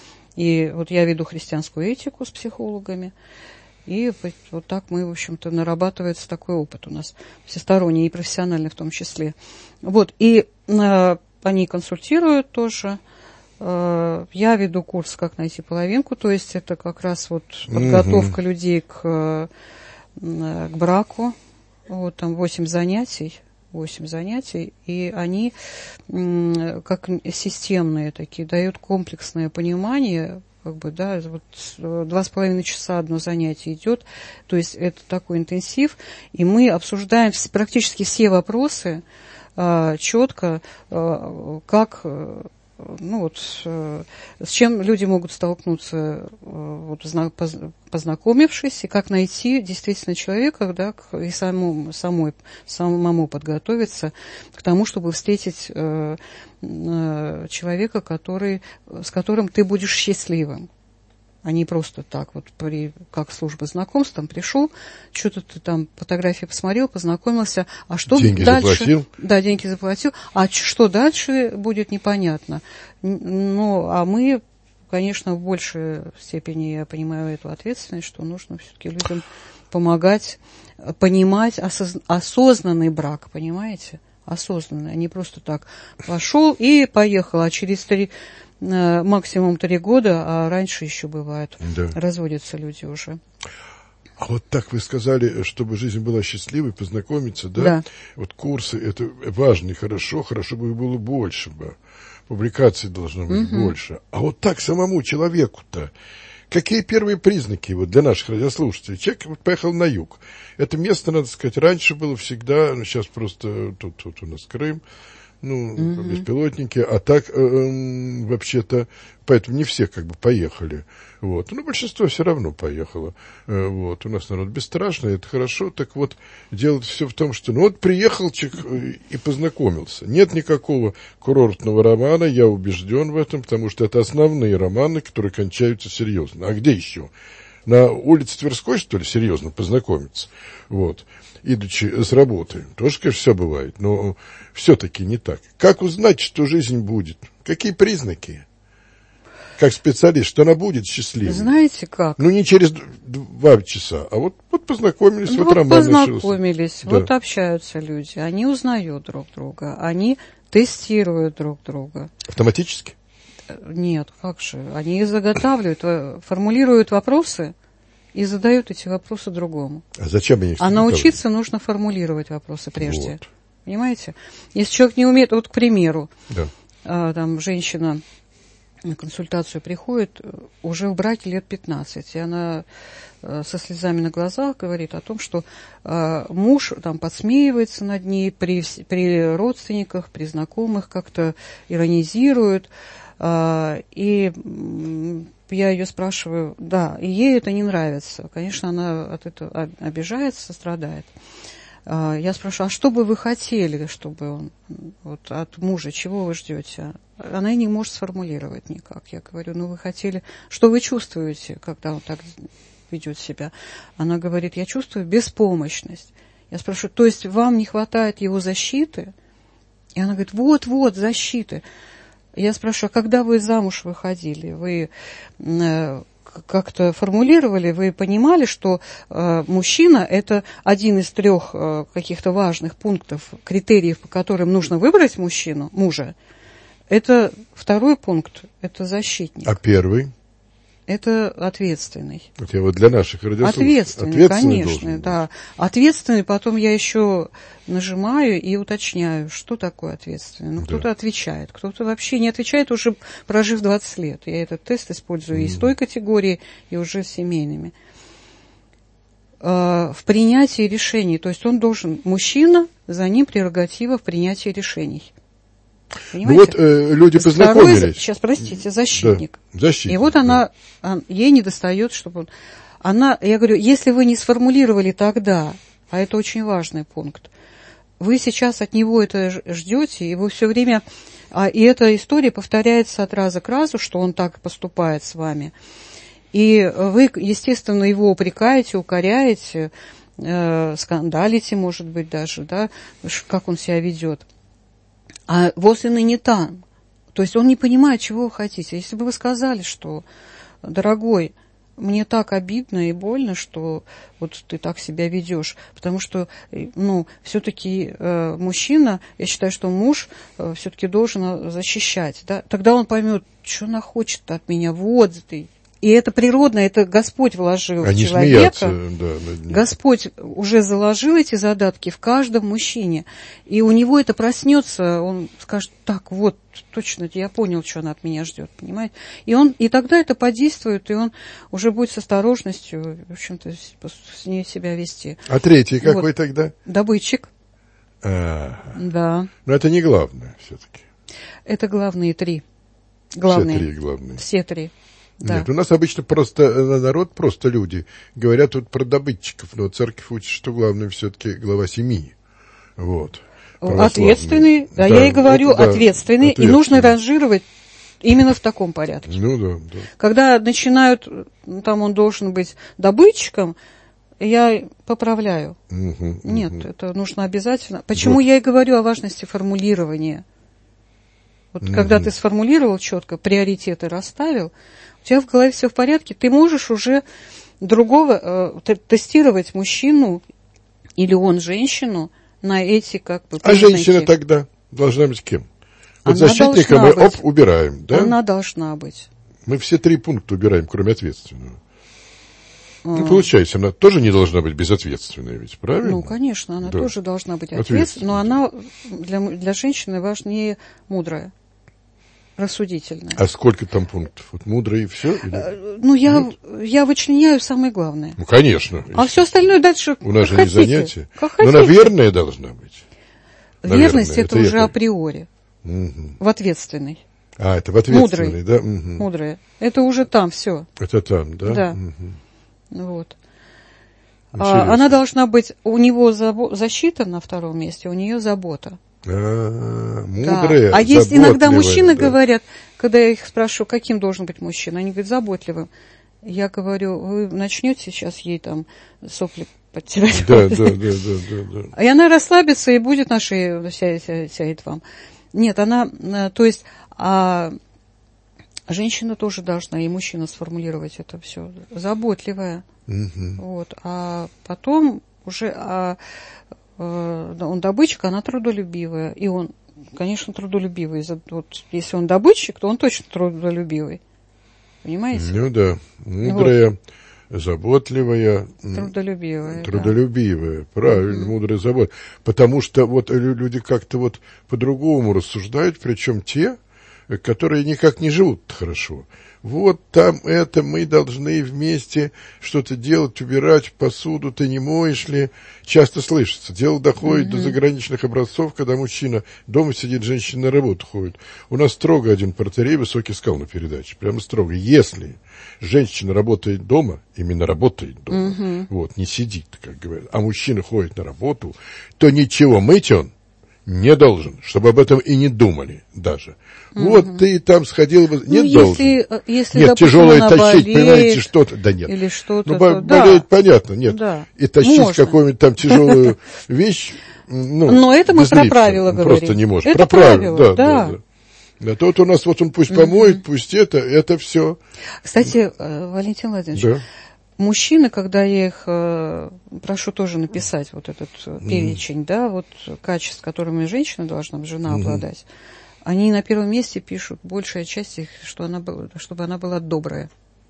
И вот я веду христианскую этику с психологами. И вот так мы, в общем-то, нарабатывается такой опыт у нас, всесторонний и профессиональный в том числе. Вот, и э, они консультируют тоже, Я веду курс «Как найти половинку», то есть это как раз вот подготовка угу. людей к, к браку. Вот там восемь занятий, восемь занятий, и они как системные такие, дают комплексное понимание, как бы, да, вот два с половиной часа одно занятие идет, то есть это такой интенсив, и мы обсуждаем практически все вопросы четко, как... Ну вот, с чем люди могут столкнуться, вот, познакомившись, и как найти действительно человека, да, и самому, самой, самому подготовиться к тому, чтобы встретить э, э, человека, который, с которым ты будешь счастливым. А не просто так, вот при, как служба знакомств, там пришел, что-то ты там фотографии посмотрел, познакомился, а что деньги дальше? Заплатил? Да, деньги заплатил, а что дальше будет непонятно. Ну, а мы, конечно, в большей степени, я понимаю эту ответственность, что нужно все-таки людям помогать, понимать осоз... осознанный брак, понимаете? Осознанный, а не просто так пошел и поехал, а через три... максимум три года, а раньше еще бывает. Да. Разводятся люди уже. А вот так вы сказали, чтобы жизнь была счастливой, познакомиться, да? Да. Вот курсы, это важно и хорошо, хорошо бы было больше бы. Публикаций должно быть угу. больше. А вот так самому человеку-то, какие первые признаки вот для наших радиослушателей? Человек вот поехал на юг. Это место, надо сказать, раньше было всегда, ну, сейчас просто тут, тут у нас Крым, ну, угу. беспилотники, а так, э, вообще-то, поэтому не все как бы поехали, вот, но большинство все равно поехало, э, вот, у нас народ бесстрашный, это хорошо, так вот, дело все в том, что, ну, вот приехал человек и познакомился, нет никакого курортного романа, я убежден в этом, потому что это основные романы, которые кончаются серьезно, а где еще? На улице Тверской, что ли, серьезно познакомиться, вот, идучи с работы. Тоже, конечно, все бывает, но все-таки не так. Как узнать, что жизнь будет? Какие признаки? Как специалист, что она будет счастливой? Знаете как? Ну, не через два часа, а вот, вот познакомились, ну, вот, вот роман познакомились, начался. Вот да. общаются люди, они узнают друг друга, они тестируют друг друга. Автоматически? Нет, как же? Они заготавливают, формулируют вопросы и задают эти вопросы другому. А зачем они их А научиться нужно формулировать вопросы прежде. Вот. Понимаете? Если человек не умеет, вот, к примеру, да. а, там женщина на консультацию приходит уже в браке лет пятнадцать, и она а, со слезами на глазах говорит о том, что а, муж там подсмеивается над ней при, при родственниках, при знакомых, как-то иронизирует. А, и я ее спрашиваю, да, и ей это не нравится. Конечно, она от этого обижается, страдает. А, я спрашиваю, а что бы вы хотели, чтобы он, вот, от мужа, чего вы ждете? Она и не может сформулировать никак. Я говорю, ну вы хотели, что вы чувствуете, когда он так ведет себя? Она говорит, я чувствую беспомощность. Я спрашиваю, то есть вам не хватает его защиты? И она говорит, вот-вот, защиты. Я спрашиваю, а когда вы замуж выходили, вы э, как-то формулировали, вы понимали, что э, мужчина – это один из трех э, каких-то важных пунктов, критериев, по которым нужно выбрать мужчину, мужа. Это второй пункт, это защитник. А первый? Это ответственный. Это вот для наших радиослушателей. Ответственный, ответственный конечно, да. Ответственный, потом я еще нажимаю и уточняю, что такое ответственный. Ну, кто-то да. отвечает, кто-то вообще не отвечает, уже прожив двадцать лет. Я этот тест использую mm. и с той категорией, и уже с семейными. В принятии решений, то есть он должен, мужчина, за ним прерогатива в принятии решений. Понимаете? Ну вот э, люди познакомились. Второй, сейчас, простите, защитник. Да, защитник. И вот да. она, он, ей не достает, чтобы он... Она, я говорю, если вы не сформулировали тогда, а это очень важный пункт, вы сейчас от него это ждете, и вы все время... А, и эта история повторяется от раза к разу, что он так поступает с вами. И вы, естественно, его упрекаете, укоряете, э, скандалите, может быть, даже, да, как он себя ведет. А вот он и не там. То есть он не понимает, чего вы хотите. Если бы вы сказали, что, дорогой, мне так обидно и больно, что вот ты так себя ведешь, потому что, ну, все-таки э, мужчина, я считаю, что муж э, все-таки должен защищать, да, тогда он поймет, что она хочет от меня, вот ты. И это природно, это Господь вложил Они в человека. смеются, да, над ним. Господь уже заложил эти задатки в каждом мужчине. И у него это проснется, он скажет, так, вот, точно, я понял, что она от меня ждет, понимаете? И, он, и тогда это подействует, и он уже будет с осторожностью, в общем-то, с ней себя вести. А третий какой вот. Тогда? Добытчик. А, да. Но это не главное все-таки. Это главные три. Главные. Все три главные. Все три. Да. Нет, у нас обычно просто народ, просто люди говорят вот про добытчиков, но церковь учит, что главное все-таки глава семьи. Вот. Ответственный, да, да, я и говорю, это, да, ответственный, и нужно ранжировать именно в таком порядке. Ну да, да. Когда начинают, там он должен быть добытчиком, я поправляю. Угу, Нет, угу. это нужно обязательно. Почему вот. Я и говорю о важности формулирования. Вот угу. Когда ты сформулировал четко, приоритеты расставил, у тебя в голове все в порядке, ты можешь уже другого э, тестировать мужчину или он женщину на эти как бы признаки. А женщина тогда должна быть кем? Вот Она защитника мы оп, убираем, да? Она должна быть. Мы все три пункта убираем, кроме ответственного. А. Ну, получается, она тоже не должна быть безответственной, ведь, правильно? Ну, конечно, она да. тоже должна быть ответственной, но она для, для женщины важнее мудрая. Рассудительная. А сколько там пунктов? Вот мудрая и все? Или... Ну, я, я вычленяю самое главное. Ну, конечно. А все остальное дальше у нас же хотите, не занятие. Как Но, наверное, должна быть. Верность наверное, это, это уже я... априори. Угу. В ответственной. А, это в ответственной, Мудрой. да? Угу. Мудрая. Это уже там все. Это там, да? Да. Угу. Вот. А, она должна быть, у него забо- защита на втором месте, у нее забота. А, мудрая, да. А есть иногда мужчины да. говорят, когда я их спрашиваю, каким должен быть мужчина, они говорят, заботливым. Я говорю, вы начнете сейчас ей там сопли подтирать. Да, да, да, да, да, да. И она расслабится и будет на шее сядет, сядет вам. Нет, она, то есть, а женщина тоже должна, и мужчина сформулировать это все, заботливая. Угу. Вот, а потом уже... А, он добытчик, она трудолюбивая. И он, конечно, трудолюбивый. Вот, если он добытчик, то он точно трудолюбивый. Понимаете? Ну да. Мудрая, вот. Заботливая. Трудолюбивая. Трудолюбивая. Да. Правильно, угу. мудрая, заботливая. Потому что вот люди как-то вот по-другому рассуждают, причем те, которые никак не живут хорошо. Вот там это, мы должны вместе что-то делать, убирать посуду, ты не моешь ли? Часто слышится. Дело доходит mm-hmm. до заграничных образцов, когда мужчина дома сидит, женщина на работу ходит. У нас строго один протоиерей высокий сказал на передаче, прямо строго. Если женщина работает дома, именно работает дома, mm-hmm. вот, не сидит, как говорят, а мужчина ходит на работу, то ничего мыть он не должен, чтобы об этом и не думали даже. Угу. Вот ты там сходил бы, не ну, должен. Если, если, нет, допустим, тяжелое тащить, болеет, понимаете, что-то. Да нет. Или что-то. Ну, то, болеет, да. понятно, нет. Да. И тащить можно. какую-нибудь там тяжелую вещь, ну, но это мы про липса. правила говорим. Просто не можешь. Это про правила, правила, да, да. да, да. Да, то вот у нас вот он пусть помоет, mm-hmm. пусть это, это все. Кстати, Валентин Владимирович, да. Мужчины, когда я их э, прошу тоже написать вот этот mm-hmm. перечень, да, вот качеств, которыми женщина должна, жена mm-hmm. обладать, они на первом месте пишут, большая часть их, что она была, чтобы она была добрая.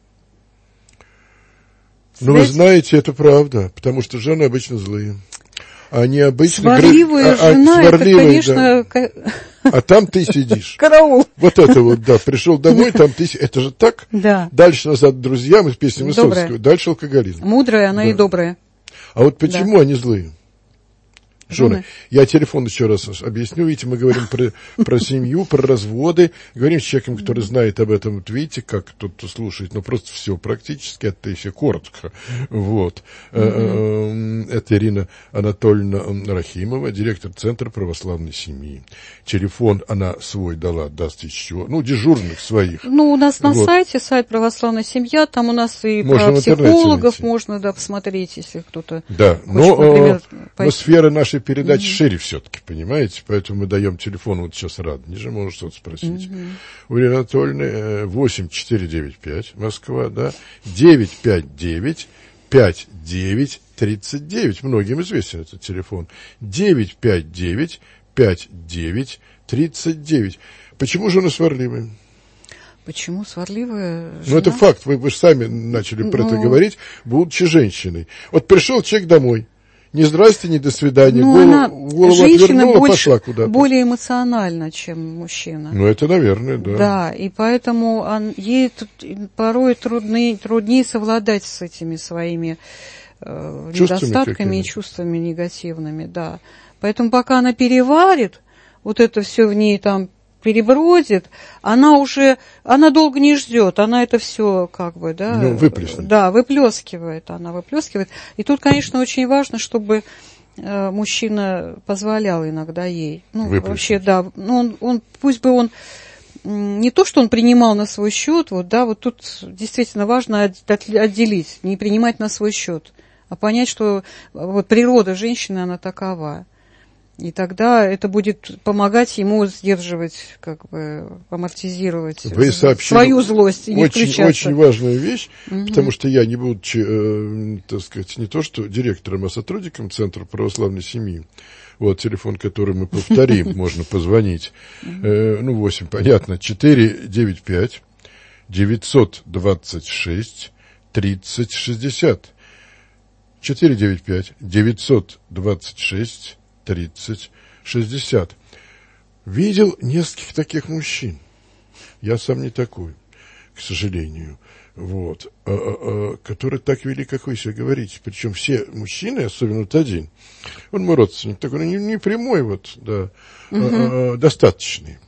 Ну, вы знаете, это правда, потому что жены обычно злые. Они обычно... Сварливая гры... жена, а, а, сварливые, это, конечно... Да. А там ты сидишь. Караул. Вот это вот, да. Пришел домой, там ты... Это же так? Да. Дальше назад друзья, мы с песней Высоцкого. Дальше алкоголизм. Мудрая, она да. и добрая. А вот почему да. они злые? Жены. Я телефон еще раз объясню. Видите, мы говорим про, про семью, про разводы. Говорим с человеком, который знает об этом. Вот видите, как кто-то слушает. Ну, просто все практически, это если коротко. Вот. Mm-hmm. Это Ирина Анатольевна Рахимова, директор Центра православной семьи. Телефон она свой дала, даст еще. Ну, дежурных своих. Ну, у нас на вот. сайте, сайт «Православная семья», там у нас и можно про психологов можно, да, посмотреть, если кто-то да. хочет, но, например, но сфера нашей нашей передачи Mm-hmm. шире все-таки, понимаете? Поэтому мы даем телефон, вот сейчас Радонежа, может что-то спросить. Mm-hmm. У Ирины Анатольевны восемь четыре девять пять, Москва, да, девять пять девять пять девять тридцать девять. Многим известен этот телефон. девять пять девять пять девять тридцать девять. Почему жена сварливая? Почему сварливая жена? Ну, это факт. Вы, вы же сами начали про ну... это говорить, будучи женщиной. Вот пришел человек домой. Ни здрасте, ни до свидания. Ну, Голову, она, голову женщина отвернула, больше, пошла куда-то. более эмоциональна, чем мужчина. Ну, это, наверное, да. Да, и поэтому он, ей порой труднее, труднее совладать с этими своими э, недостатками какими? И чувствами негативными, да. Поэтому пока она переварит, вот это все в ней там перебродит, она уже, она долго не ждет, она это все как бы, да, ну, выплеснет. Да, выплескивает, она выплескивает. И тут, конечно, очень важно, чтобы э, мужчина позволял иногда ей, ну, выплеснуть. Вообще, да, ну, он, он, пусть бы он, не то, что он принимал на свой счет, вот, да, вот тут действительно важно отделить, не принимать на свой счет, а понять, что вот природа женщины, она такова. И тогда это будет помогать ему сдерживать, как бы, амортизировать Вы свою злость и не очень, включаться. Очень важная вещь, угу. Потому что я, не будучи, э, так сказать, не то что директором, а сотрудником Центра православной семьи, вот телефон, который мы повторим, можно позвонить, ну, восемь, понятно, четыре девять пять девятьсот двадцать шесть тридцать шестьдесят. четыре девять пять девятьсот двадцать шесть тридцать шестьдесят. Видел нескольких таких мужчин. Я сам не такой, к сожалению. Вот. А, а, которые так вели, как вы себе говорите. Причем все мужчины, особенно вот один, он мой родственник, такой, не, не прямой, вот, да, угу. а, а, достаточный.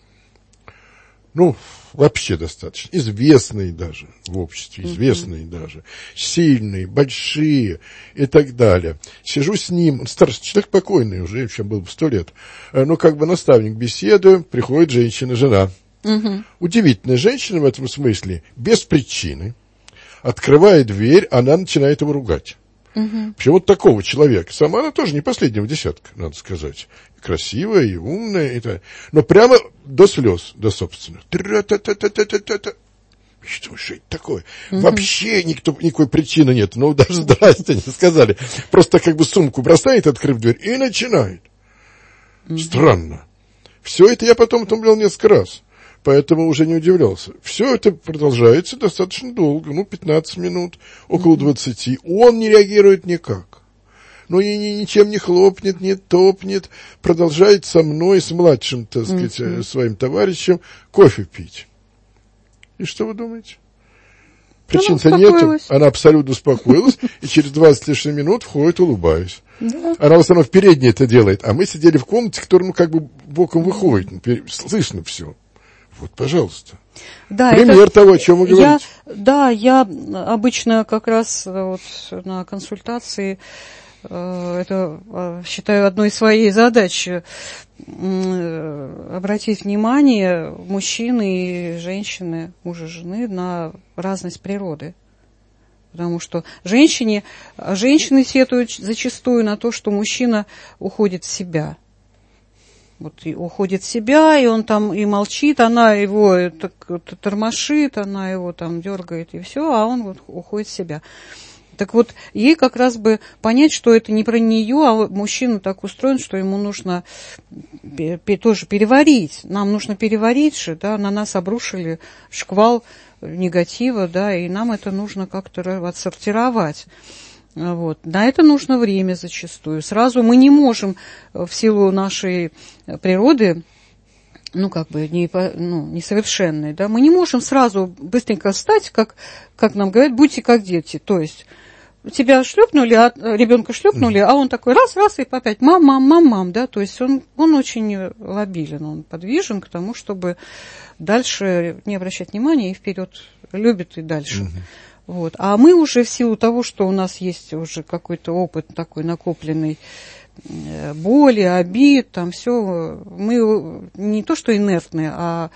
Ну, вообще достаточно. Известные даже в обществе, известные uh-huh. даже. Сильные, большие и так далее. Сижу с ним, он старший человек, покойный уже, чем был бы сто лет. Ну, как бы наставник, беседуем, приходит женщина, жена. Uh-huh. Удивительная женщина в этом смысле, без причины. Открывает дверь, она начинает его ругать. Uh-huh. Причем вот такого человека. Сама она тоже не последнего десятка, надо сказать. Красивая и умная, и так. Но прямо до слез, до собственных. Тра-та-та-та-та-та-та. Что же это такое? Uh-huh. Вообще никто, никакой причины нет. Ну, даже здрасте не сказали. Просто как бы сумку бросает, открыв дверь, и начинает. Uh-huh. Странно. Все это я потом утомлял несколько раз. Поэтому уже не удивлялся. Все это продолжается достаточно долго, ну, пятнадцать минут, около двадцати. Он не реагирует никак. Ну, и ничем не хлопнет, не топнет. Продолжает со мной, с младшим, так сказать, uh-huh. своим товарищем, кофе пить. И что вы думаете? Причин-то нету. Она абсолютно успокоилась, и через двадцать лишних минут входит, улыбаясь. Да. Она в основном в передней это делает, а мы сидели в комнате, которая, ну, как бы боком выходит. Слышно все. Вот, пожалуйста. Да, пример это, того, о чем вы говорите. Я, да, я обычно как раз вот на консультации э, это э, считаю одной из своей задач э, обратить внимание мужчины и женщины, мужа и жены, на разность природы. Потому что женщине, женщины сетуют зачастую на то, что мужчина уходит в себя. Вот и уходит в себя, и он там и молчит, она его так, тормошит, она его там дергает, и все, а он вот уходит в себя. Так вот, ей как раз бы понять, что это не про нее, а мужчина так устроен, что ему нужно тоже переварить. Нам нужно переварить же, да, на нас обрушили шквал негатива, да, и нам это нужно как-то отсортировать. Вот. На это нужно время зачастую. Сразу мы не можем в силу нашей природы, ну, как бы, не, ну, несовершенной, да, мы не можем сразу быстренько встать, как, как нам говорят, будьте как дети. То есть тебя шлепнули, а, ребенка шлепнули, а он такой раз-раз и опять мам, мам, мам, мам, да, то есть он, он очень лобилен, он подвижен к тому, чтобы дальше не обращать внимания и вперед любит и дальше. Угу. Вот. А мы уже в силу того, что у нас есть уже какой-то опыт такой накопленный, боли, обид, там все, мы не то что инертные, а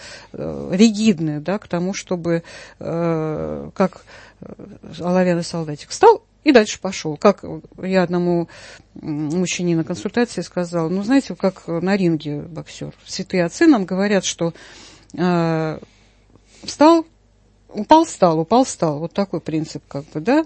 ригидные, да, к тому, чтобы, как оловянный солдатик встал, И дальше пошел. Как я одному мужчине на консультации сказала, ну, знаете, как на ринге боксер. Святые отцы нам говорят, что э, встал, упал, встал, упал, встал. Вот такой принцип, как бы, да,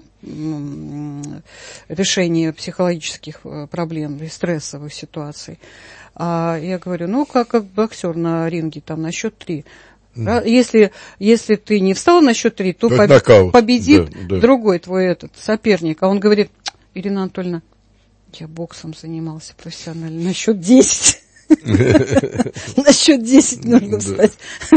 решения психологических проблем и стрессовых ситуаций. А я говорю, ну, как, как боксер на ринге, там, на счет три. Если, если ты не встал на счет три, то поб... победит да, да. другой твой этот соперник. А он говорит, Ирина Анатольевна, я боксом занимался профессионально на счет десять. На счет десять нужно встать.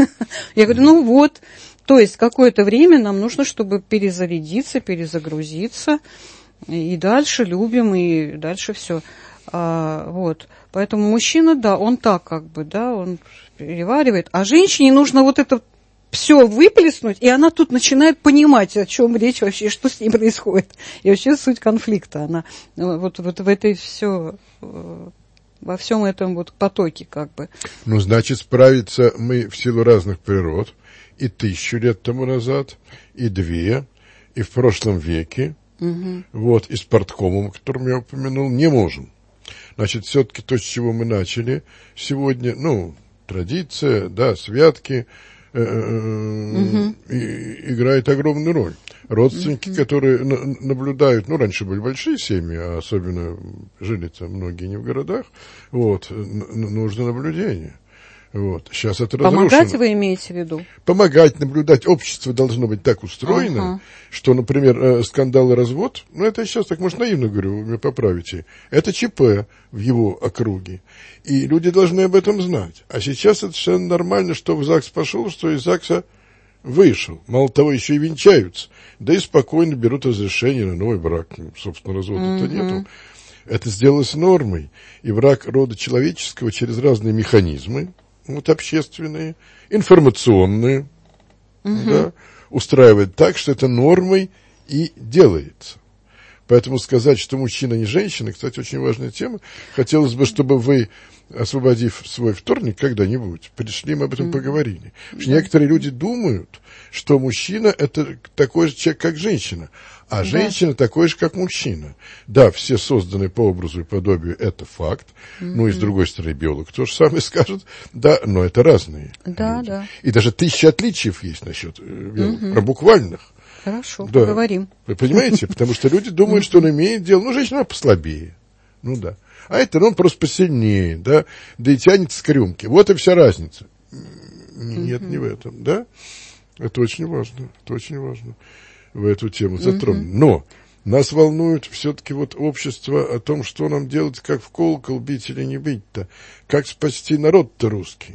Я говорю, ну вот, то есть какое-то время нам нужно, чтобы перезарядиться, перезагрузиться, и дальше любим, и дальше все. Вот. Поэтому мужчина, да, он так как бы, да, он переваривает, а женщине нужно вот это все выплеснуть, и она тут начинает понимать, о чем речь вообще, что с ней происходит. И вообще суть конфликта, она вот, вот в этой все, во всем этом вот потоке как бы. Ну, значит, справиться мы в силу разных природ, и тысячу лет тому назад, и две, и в прошлом веке, угу. вот, и с парткомом, о котором я упомянул, не можем. Значит, все-таки то, с чего мы начали сегодня, ну, традиция, да, святки, э, угу. и, играет огромную роль. Родственники, угу. которые на, наблюдают, ну, раньше были большие семьи, а особенно жили-то многие не в городах, вот, н- нужно наблюдение. Вот. Сейчас это разрушено. Помогать вы имеете в виду? Помогать, наблюдать. Общество должно быть так устроено, ага. что, например, скандал и развод, ну, это я сейчас так, может, наивно говорю, вы меня поправите, это ЧП в его округе. И люди должны об этом знать. А сейчас это совершенно нормально, что в ЗАГС пошел, что из ЗАГСа вышел. Мало того, еще и венчаются. Да и спокойно берут разрешение на новый брак. Собственно, развода-то угу. нету. Это сделалось нормой. И брак рода человеческого через разные механизмы, вот общественные, информационные, угу. да, устраивает так, что это нормой и делается. Поэтому сказать, что мужчина не женщина, кстати, очень важная тема. Хотелось бы, чтобы вы, освободив свой вторник когда-нибудь, пришли, мы об этом mm-hmm. поговорили. Потому что некоторые люди думают, что мужчина – это такой же человек, как женщина, а да. женщина такой же, как мужчина. Да, все созданы по образу и подобию, это факт. Mm-hmm. Ну, и с другой стороны, биолог тоже самое скажет. Да, но это разные да, люди. Да. И даже тысячи отличий есть насчет биологов, mm-hmm. про буквальных. Хорошо, да. поговорим. Вы понимаете? Потому что люди думают, что он имеет дело. Ну, женщина послабее. Ну, да. А это он просто посильнее, да, да и тянется к рюмке. Вот и вся разница. Нет, не в этом, да? Это очень важно, это очень важно. В эту тему затронуть. Но нас волнует все-таки вот общество о том, что нам делать, как в колокол бить или не бить-то. Как спасти народ-то русский.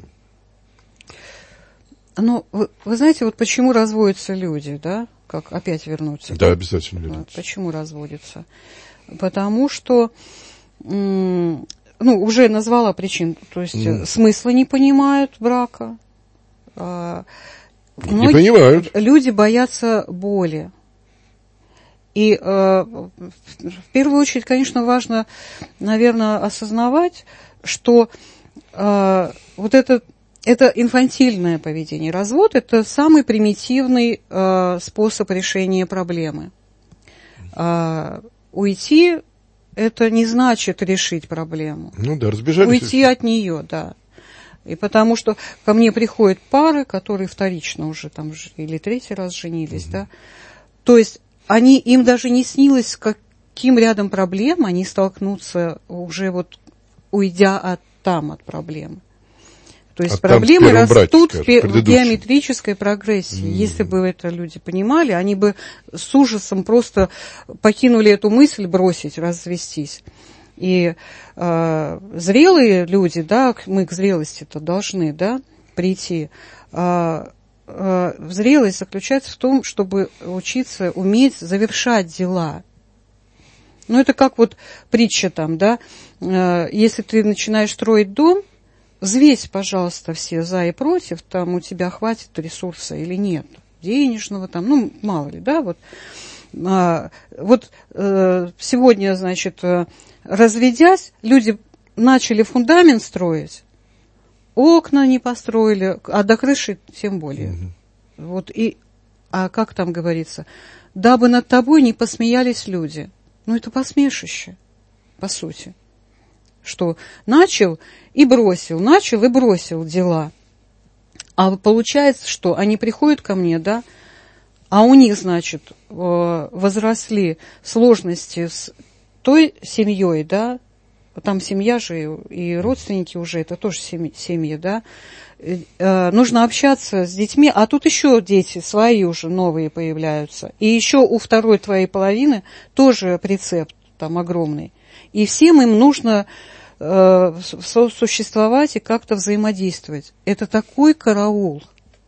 Ну, вы, вы знаете, вот почему разводятся люди, да? Как опять вернуться? Да, да? обязательно вернуться. Вот, почему разводятся? Потому что, м- ну, уже назвала причин, то есть mm. смысла не понимают брака. А, не понимают. Люди боятся боли. И а, в первую очередь, конечно, важно, наверное, осознавать, что а, вот это Это инфантильное поведение. Развод – это самый примитивный э, способ решения проблемы. А, уйти – это не значит решить проблему. Ну да, разбежались. Уйти от нее, да. И потому что ко мне приходят пары, которые вторично уже там или третий раз женились, угу. да. То есть они, им даже не снилось, с каким рядом проблем они столкнутся уже вот уйдя от, там от проблемы. То есть а проблемы растут брате, скажем, в геометрической прогрессии. Mm. Если бы это люди понимали, они бы с ужасом просто покинули эту мысль бросить, развестись. И э, зрелые люди, да, мы к зрелости-то должны, да, прийти. Э, э, зрелость заключается в том, чтобы учиться уметь завершать дела. Ну, это как вот притча там, да, э, если ты начинаешь строить дом, взвесь, пожалуйста, все за и против, там у тебя хватит ресурса или нет, денежного там, ну, мало ли, да, вот. А, вот э, сегодня, значит, разведясь, люди начали фундамент строить, окна не построили, а до крыши тем более. Mm-hmm. Вот и, а как там говорится, дабы над тобой не посмеялись люди. Ну, это посмешище, по сути. Что начал и бросил, начал и бросил дела. А получается, что они приходят ко мне, да, а у них, значит, возросли сложности с той семьей, да, там семья же и родственники уже, это тоже семьи, да, нужно общаться с детьми, а тут еще дети свои уже новые появляются. И еще у второй твоей половины тоже прицеп там огромный. И всем им нужно э, сосуществовать и как-то взаимодействовать. Это такой караул.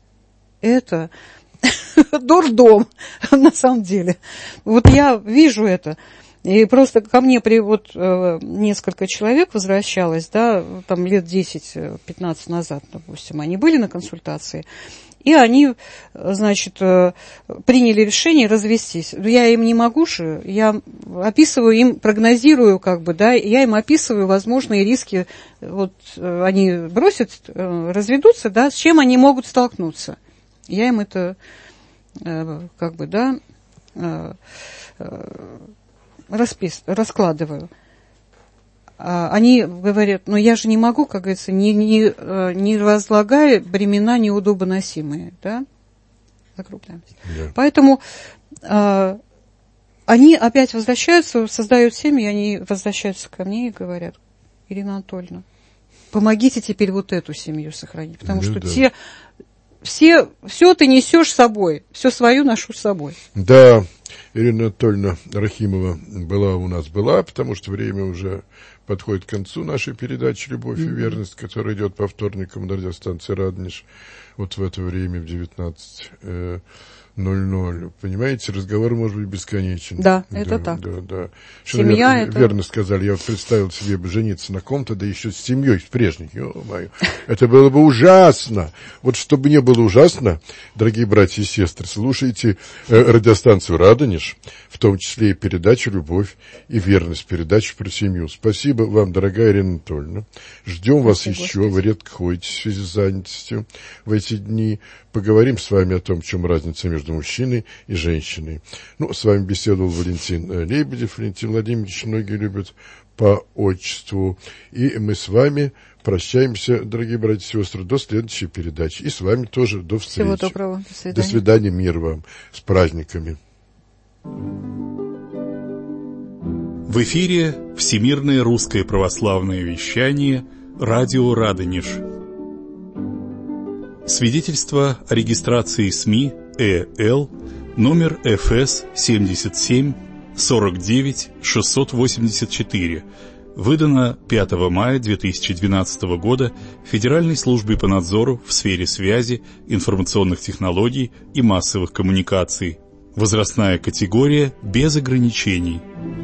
Это дурдом, на самом деле. Вот я вижу это. И просто ко мне при, вот, э, несколько человек возвращалось, да, там лет десять-пятнадцать назад, допустим, они были на консультации, и они, значит, э, приняли решение развестись. Я им не могу же, я описываю им, прогнозирую, как бы, да, я им описываю возможные риски, вот э, они бросят, э, разведутся, да, с чем они могут столкнуться. Я им это, э, как бы, да, э, э, Распис, раскладываю. А, они говорят, ну я же не могу, как говорится, не, не, не разлагая бремена неудобоносимые, да? Закругляемся. Yeah. Поэтому а, они опять возвращаются, создают семьи, они возвращаются ко мне и говорят: Ирина Анатольевна, помогите теперь вот эту семью сохранить, потому yeah, что да. те, все, все ты несешь с собой, все свою ношу с собой. Да. Ирина Анатольевна Рахимова была у нас, была, потому что время уже подходит к концу нашей передачи «Любовь mm-hmm. и верность», которая идет по вторникам на радиостанции «Радонеж». Вот в это время, в девятнадцать ноль ноль. Понимаете, разговор может быть бесконечен. Да, да это так. Да, да. Семья верно, это... верно сказали. Я вот представил себе жениться на ком-то, да еще с семьей, с прежней. Ё-моё. Это было бы ужасно. Вот чтобы не было ужасно, дорогие братья и сестры, слушайте э, радиостанцию «Радонеж», в том числе и передачу «Любовь и верность», передачу про семью. Спасибо вам, дорогая Ирина Анатольевна. Ждем вас Спасибо, еще. Господи. Вы редко ходите в связи с занятостью в эти дни. Поговорим с вами о том, в чем разница между мужчиной и женщиной. Ну, с вами беседовал Валентин Лебедев. Валентин Владимирович многие любят по отчеству. И мы с вами прощаемся, дорогие братья и сестры, до следующей передачи. И с вами тоже до встречи. Всего доброго. До свидания. До свидания. Мир вам. С праздниками. В эфире Всемирное русское православное вещание «Радио Радонеж». Свидетельство о регистрации СМИ ЭЛ номер эф эс семьдесят семь сорок девять шестьсот восемьдесят четыре, выдано пятого мая две тысячи двенадцатого года Федеральной службой по надзору в сфере связи, информационных технологий и массовых коммуникаций. Возрастная категория без ограничений.